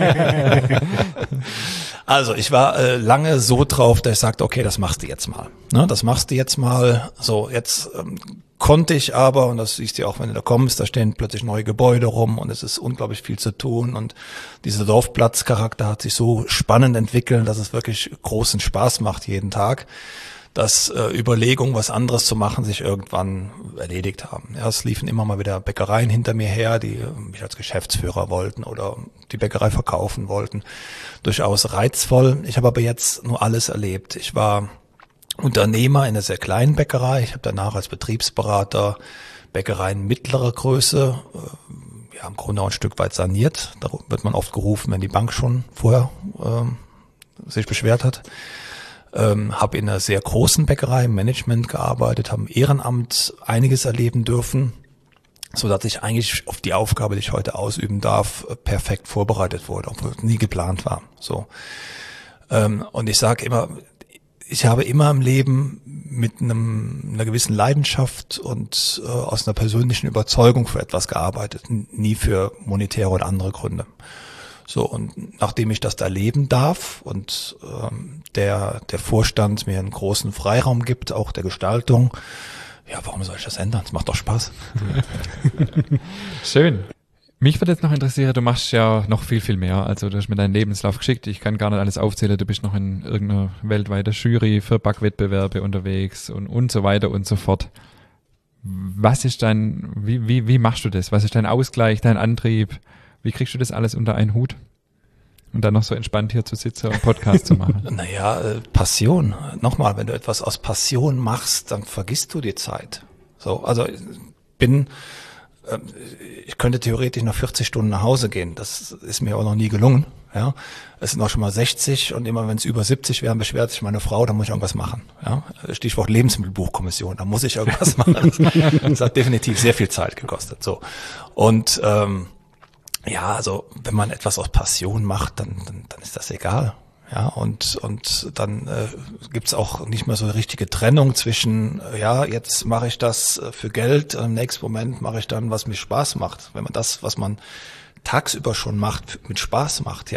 Also ich war äh, lange so drauf, dass ich sagte, okay, das machst du jetzt mal. Ne, das machst du jetzt mal. So, jetzt ähm, konnte ich aber, und das siehst du auch, wenn du da kommst, da stehen plötzlich neue Gebäude rum und es ist unglaublich viel zu tun und dieser Dorfplatzcharakter hat sich so spannend entwickelt, dass es wirklich großen Spaß macht jeden Tag, dass äh, Überlegungen, was anderes zu machen, sich irgendwann erledigt haben. Ja, es liefen immer mal wieder Bäckereien hinter mir her, die äh, mich als Geschäftsführer wollten oder die Bäckerei verkaufen wollten. Durchaus reizvoll. Ich habe aber jetzt nur alles erlebt. Ich war Unternehmer in einer sehr kleinen Bäckerei. Ich habe danach als Betriebsberater Bäckereien mittlerer Größe, äh, ja, im Grunde auch ein Stück weit saniert. Da wird man oft gerufen, wenn die Bank schon vorher äh, sich beschwert hat. Ähm, habe in einer sehr großen Bäckerei im Management gearbeitet, habe im Ehrenamt einiges erleben dürfen, so dass ich eigentlich auf die Aufgabe, die ich heute ausüben darf, perfekt vorbereitet wurde, obwohl es nie geplant war. So ähm, und ich sage immer, ich habe immer im Leben mit einem, einer gewissen Leidenschaft und äh, aus einer persönlichen Überzeugung für etwas gearbeitet, nie für monetäre oder andere Gründe. So, und nachdem ich das da leben darf und ähm, der der Vorstand mir einen großen Freiraum gibt, auch der Gestaltung, ja, warum soll ich das ändern? Es macht doch Spaß. Schön. Mich würde jetzt noch interessieren, du machst ja noch viel, viel mehr. Also du hast mir deinen Lebenslauf geschickt. Ich kann gar nicht alles aufzählen. Du bist noch in irgendeiner weltweiten Jury für Backwettbewerbe unterwegs und, und so weiter und so fort. Was ist dein, wie, wie, wie machst du das? Was ist dein Ausgleich, dein Antrieb? Wie kriegst du das alles unter einen Hut? Und dann noch so entspannt hier zu sitzen und Podcast zu machen. Naja, äh, Passion. Nochmal, wenn du etwas aus Passion machst, dann vergisst du die Zeit. So, also ich bin, äh, ich könnte theoretisch noch vierzig Stunden nach Hause gehen. Das ist mir auch noch nie gelungen. Ja, es sind auch schon mal sechzig und immer wenn es über siebzig wären, beschwert sich meine Frau, da muss ich irgendwas machen. Ja, Stichwort Lebensmittelbuchkommission, da muss ich irgendwas machen. Das hat definitiv sehr viel Zeit gekostet. So und ähm, ja, also wenn man etwas aus Passion macht, dann, dann, dann ist das egal. Ja, und und dann äh, gibt's auch nicht mehr so eine richtige Trennung zwischen, äh, ja, jetzt mache ich das äh, für Geld, im nächsten Moment mache ich dann, was mir Spaß macht. Wenn man das, was man tagsüber schon macht, mit Spaß macht, ja.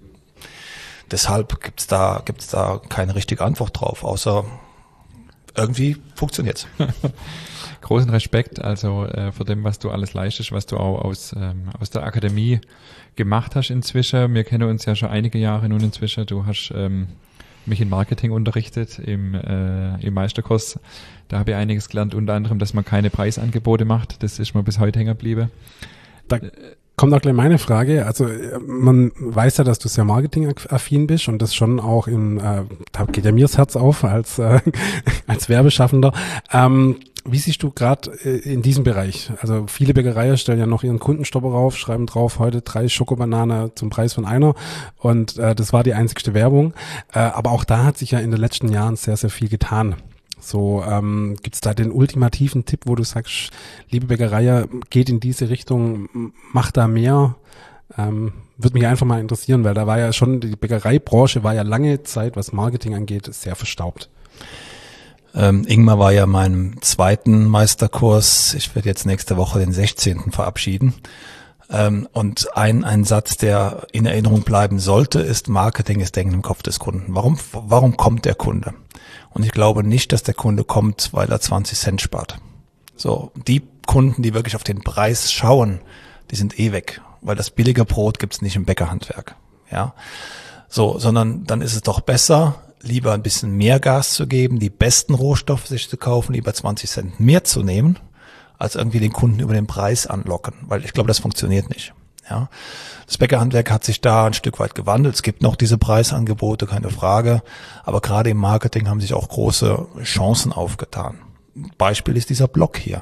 Deshalb gibt's da gibt's da keine richtige Antwort drauf, außer irgendwie funktioniert's. Großen Respekt also äh, vor dem, was du alles leistest, was du auch aus ähm, aus der Akademie gemacht hast inzwischen. Wir kennen uns ja schon einige Jahre nun inzwischen. Du hast ähm, mich in Marketing unterrichtet im äh, im Meisterkurs. Da habe ich einiges gelernt, unter anderem, dass man keine Preisangebote macht. Das ist mir bis heute hängen geblieben. Da kommt auch gleich meine Frage. Also man weiß ja, dass du sehr marketingaffin bist und das schon auch in, äh, da geht ja mir das Herz auf als äh, als Werbeschaffender. Ähm, Wie siehst du gerade äh, in diesem Bereich? Also viele Bäckereien stellen ja noch ihren Kundenstopper rauf, schreiben drauf, heute drei Schokobanane zum Preis von einer und äh, das war die einzigste Werbung. Äh, aber auch da hat sich ja in den letzten Jahren sehr, sehr viel getan. So, ähm, gibt's da den ultimativen Tipp, wo du sagst, liebe Bäckerei, geht in diese Richtung, macht da mehr? Ähm, würde mich einfach mal interessieren, weil da war ja schon, die Bäckereibranche war ja lange Zeit, was Marketing angeht, sehr verstaubt. Ähm, Ingmar war ja meinem zweiten Meisterkurs. Ich werde jetzt nächste Woche den sechzehnten verabschieden. Ähm, und ein, ein Satz, der in Erinnerung bleiben sollte, ist: Marketing ist Denken im Kopf des Kunden. Warum, warum kommt der Kunde? Und ich glaube nicht, dass der Kunde kommt, weil er zwanzig Cent spart. So, die Kunden, die wirklich auf den Preis schauen, die sind eh weg, weil das billige Brot gibt's nicht im Bäckerhandwerk. Ja, so, sondern dann ist es doch besser, lieber ein bisschen mehr Gas zu geben, die besten Rohstoffe sich zu kaufen, lieber zwanzig Cent mehr zu nehmen, als irgendwie den Kunden über den Preis anlocken, weil ich glaube, das funktioniert nicht. Ja, das Bäckerhandwerk hat sich da ein Stück weit gewandelt. Es gibt noch diese Preisangebote, keine Frage, aber gerade im Marketing haben sich auch große Chancen aufgetan. Beispiel ist dieser Blog hier.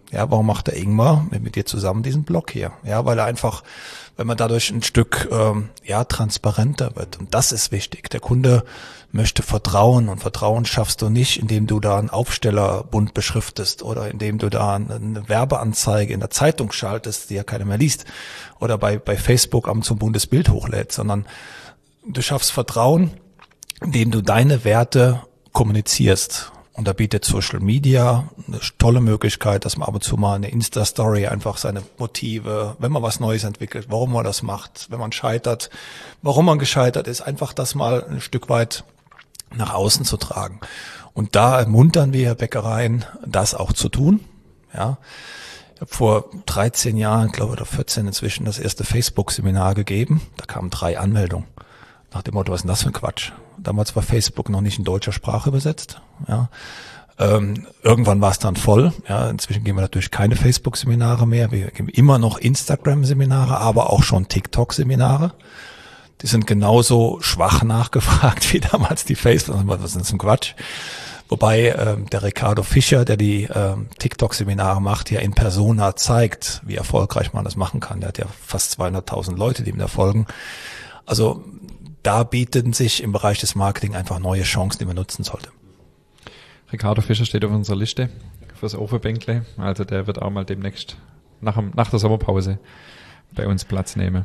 Ja, warum macht der Ingmar mit, mit dir zusammen diesen Blog hier? Ja, weil er einfach, wenn man dadurch ein Stück ähm, ja transparenter wird. Und das ist wichtig. Der Kunde möchte Vertrauen, und Vertrauen schaffst du nicht, indem du da einen Aufsteller bunt beschriftest oder indem du da eine Werbeanzeige in der Zeitung schaltest, die ja keiner mehr liest, oder bei bei Facebook am zum buntes Bild hochlädst, sondern du schaffst Vertrauen, indem du deine Werte kommunizierst. Und da bietet Social Media eine tolle Möglichkeit, dass man ab und zu mal eine Insta-Story einfach seine Motive, wenn man was Neues entwickelt, warum man das macht, wenn man scheitert, warum man gescheitert ist, einfach das mal ein Stück weit nach außen zu tragen. Und da ermuntern wir Bäckereien, das auch zu tun. Ja, ich habe vor dreizehn Jahren, glaube ich, oder vierzehn inzwischen das erste Facebook-Seminar gegeben. Da kamen drei Anmeldungen. Nach dem Motto, was ist denn das für ein Quatsch? Damals war Facebook noch nicht in deutscher Sprache übersetzt. Ja. Ähm, irgendwann war es dann voll. Ja. Inzwischen geben wir natürlich keine Facebook-Seminare mehr. Wir geben immer noch Instagram-Seminare, aber auch schon TikTok-Seminare. Die sind genauso schwach nachgefragt wie damals die Facebook. Was ist denn das für ein Quatsch? Wobei ähm, der Ricardo Fischer, der die ähm, TikTok-Seminare macht, ja in Persona zeigt, wie erfolgreich man das machen kann. Der hat ja fast zweihunderttausend Leute, die ihm da folgen. Also da bieten sich im Bereich des Marketing einfach neue Chancen, die man nutzen sollte. Ricardo Fischer steht auf unserer Liste fürs Ofenbänkle. Also der wird auch mal demnächst nach, dem, nach der Sommerpause bei uns Platz nehmen.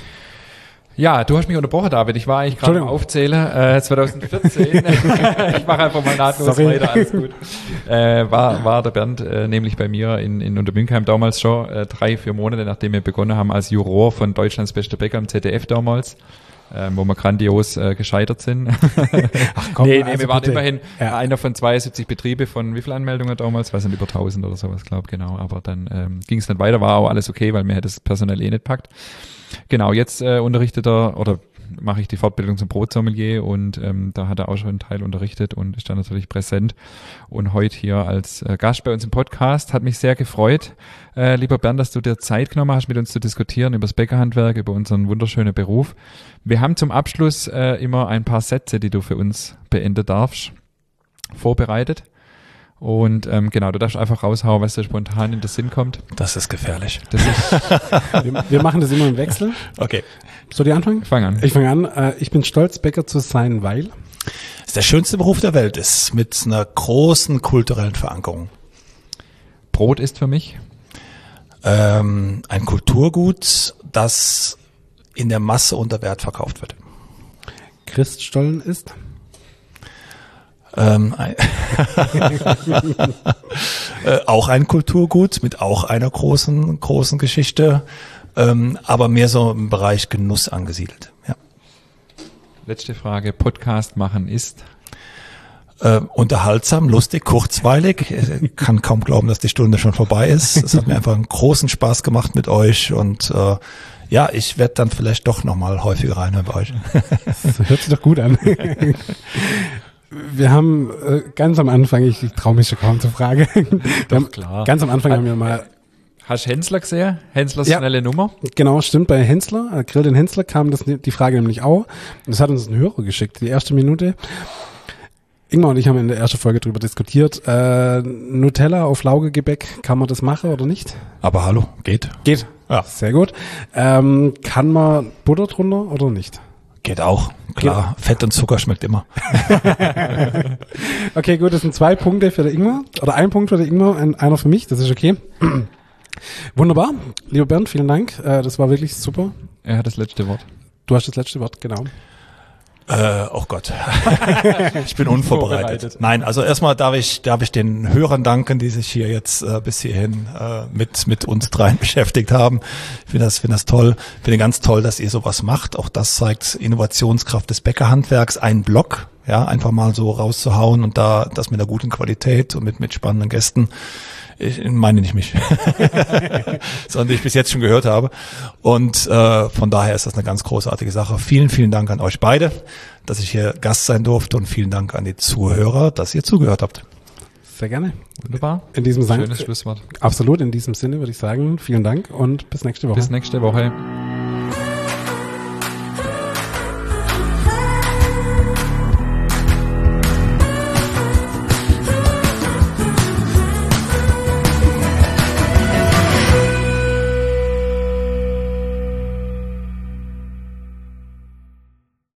Ja, du hast mich unterbrochen, David. Ich war eigentlich gerade am Aufzählen. Äh, zwanzig vierzehn. Ich mache einfach mal nahtlos Sorry. weiter. Alles gut. Äh, war, war der Bernd äh, nämlich bei mir in, in Untermünkheim damals schon, äh, drei, vier Monate, nachdem wir begonnen haben als Juror von Deutschlands bester Bäcker im Z D F damals. Ähm, wo wir grandios äh, gescheitert sind. Ach komm, nee, nee, also wir waren bitte. immerhin ja. einer von zweiundsiebzig Betriebe von wie viel Anmeldungen damals? Weiß nicht, über tausend oder sowas, glaube genau. Aber dann ähm, ging es nicht weiter, war auch alles okay, weil mir das personell eh nicht packt. Genau, jetzt äh, unterrichtet er oder mache ich die Fortbildung zum Brotsommelier und ähm, da hat er auch schon einen Teil unterrichtet und ist dann natürlich präsent und heute hier als äh, Gast bei uns im Podcast. Hat mich sehr gefreut, äh, lieber Bernd, dass du dir Zeit genommen hast, mit uns zu diskutieren über das Bäckerhandwerk, über unseren wunderschönen Beruf. Wir haben zum Abschluss äh, immer ein paar Sätze, die du für uns beenden darfst, vorbereitet. Und ähm, genau, du darfst einfach raushauen, was dir spontan in den Sinn kommt. Das ist gefährlich. Das ist wir, wir machen das immer im Wechsel. Okay. Soll ich anfangen? Fang an. Ich fange an. Äh, ich bin stolz, Bäcker zu sein, weil es der schönste Beruf der Welt ist, mit einer großen kulturellen Verankerung. Brot ist für mich? Ähm, ein Kulturgut, das in der Masse unter Wert verkauft wird. Christstollen ist? Ähm, ein äh, auch ein Kulturgut mit auch einer großen großen Geschichte, ähm, aber mehr so im Bereich Genuss angesiedelt. Ja. Letzte Frage: Podcast machen ist äh, unterhaltsam, lustig, kurzweilig. Ich kann kaum glauben, dass die Stunde schon vorbei ist. Es hat mir einfach einen großen Spaß gemacht mit euch und äh, ja, ich werde dann vielleicht doch noch mal häufiger reinhören bei euch. Das hört sich doch gut an. Wir haben äh, ganz am Anfang, ich, ich traue mich schon kaum zur Frage. Doch, haben, klar. Ganz am Anfang Hat, haben wir mal. Hast du Hensler gesehen? Henslers ja, schnelle Nummer? Genau, stimmt. Bei Hensler, äh, Grill den Hensler kam das, die Frage nämlich auch. Und das hat uns ein Hörer geschickt, die erste Minute. Ingmar und ich haben in der ersten Folge darüber diskutiert. Äh, Nutella auf Laugegebäck, kann man das machen oder nicht? Aber hallo, geht. Geht. Ja. Sehr gut. Ähm, kann man Butter drunter oder nicht? Geht auch, klar. Geht. Fett und Zucker schmeckt immer. Okay, gut, das sind zwei Punkte für den Ingmar. Oder ein Punkt für den Ingmar, einer für mich, das ist okay. Wunderbar. Lieber Bernd, vielen Dank. Das war wirklich super. Er hat das letzte Wort. Du hast das letzte Wort, genau. Äh, oh Gott, ich bin unvorbereitet. Nein, also erstmal darf ich darf ich den Hörern danken, die sich hier jetzt äh, bis hierhin äh, mit mit uns dreien beschäftigt haben. Ich finde das finde das toll. Ich finde ganz toll, dass ihr sowas macht. Auch das zeigt Innovationskraft des Bäckerhandwerks. Ein Blog, ja, einfach mal so rauszuhauen und da das mit einer guten Qualität und mit mit spannenden Gästen. Ich meine nicht mich, sondern die ich bis jetzt schon gehört habe. Und äh, von daher ist das eine ganz großartige Sache. Vielen, vielen Dank an euch beide, dass ich hier Gast sein durfte und vielen Dank an die Zuhörer, dass ihr zugehört habt. Sehr gerne. Wunderbar. In diesem Sinne. Schönes Schlusswort. Absolut. In diesem Sinne würde ich sagen, vielen Dank und bis nächste Woche. Bis nächste Woche.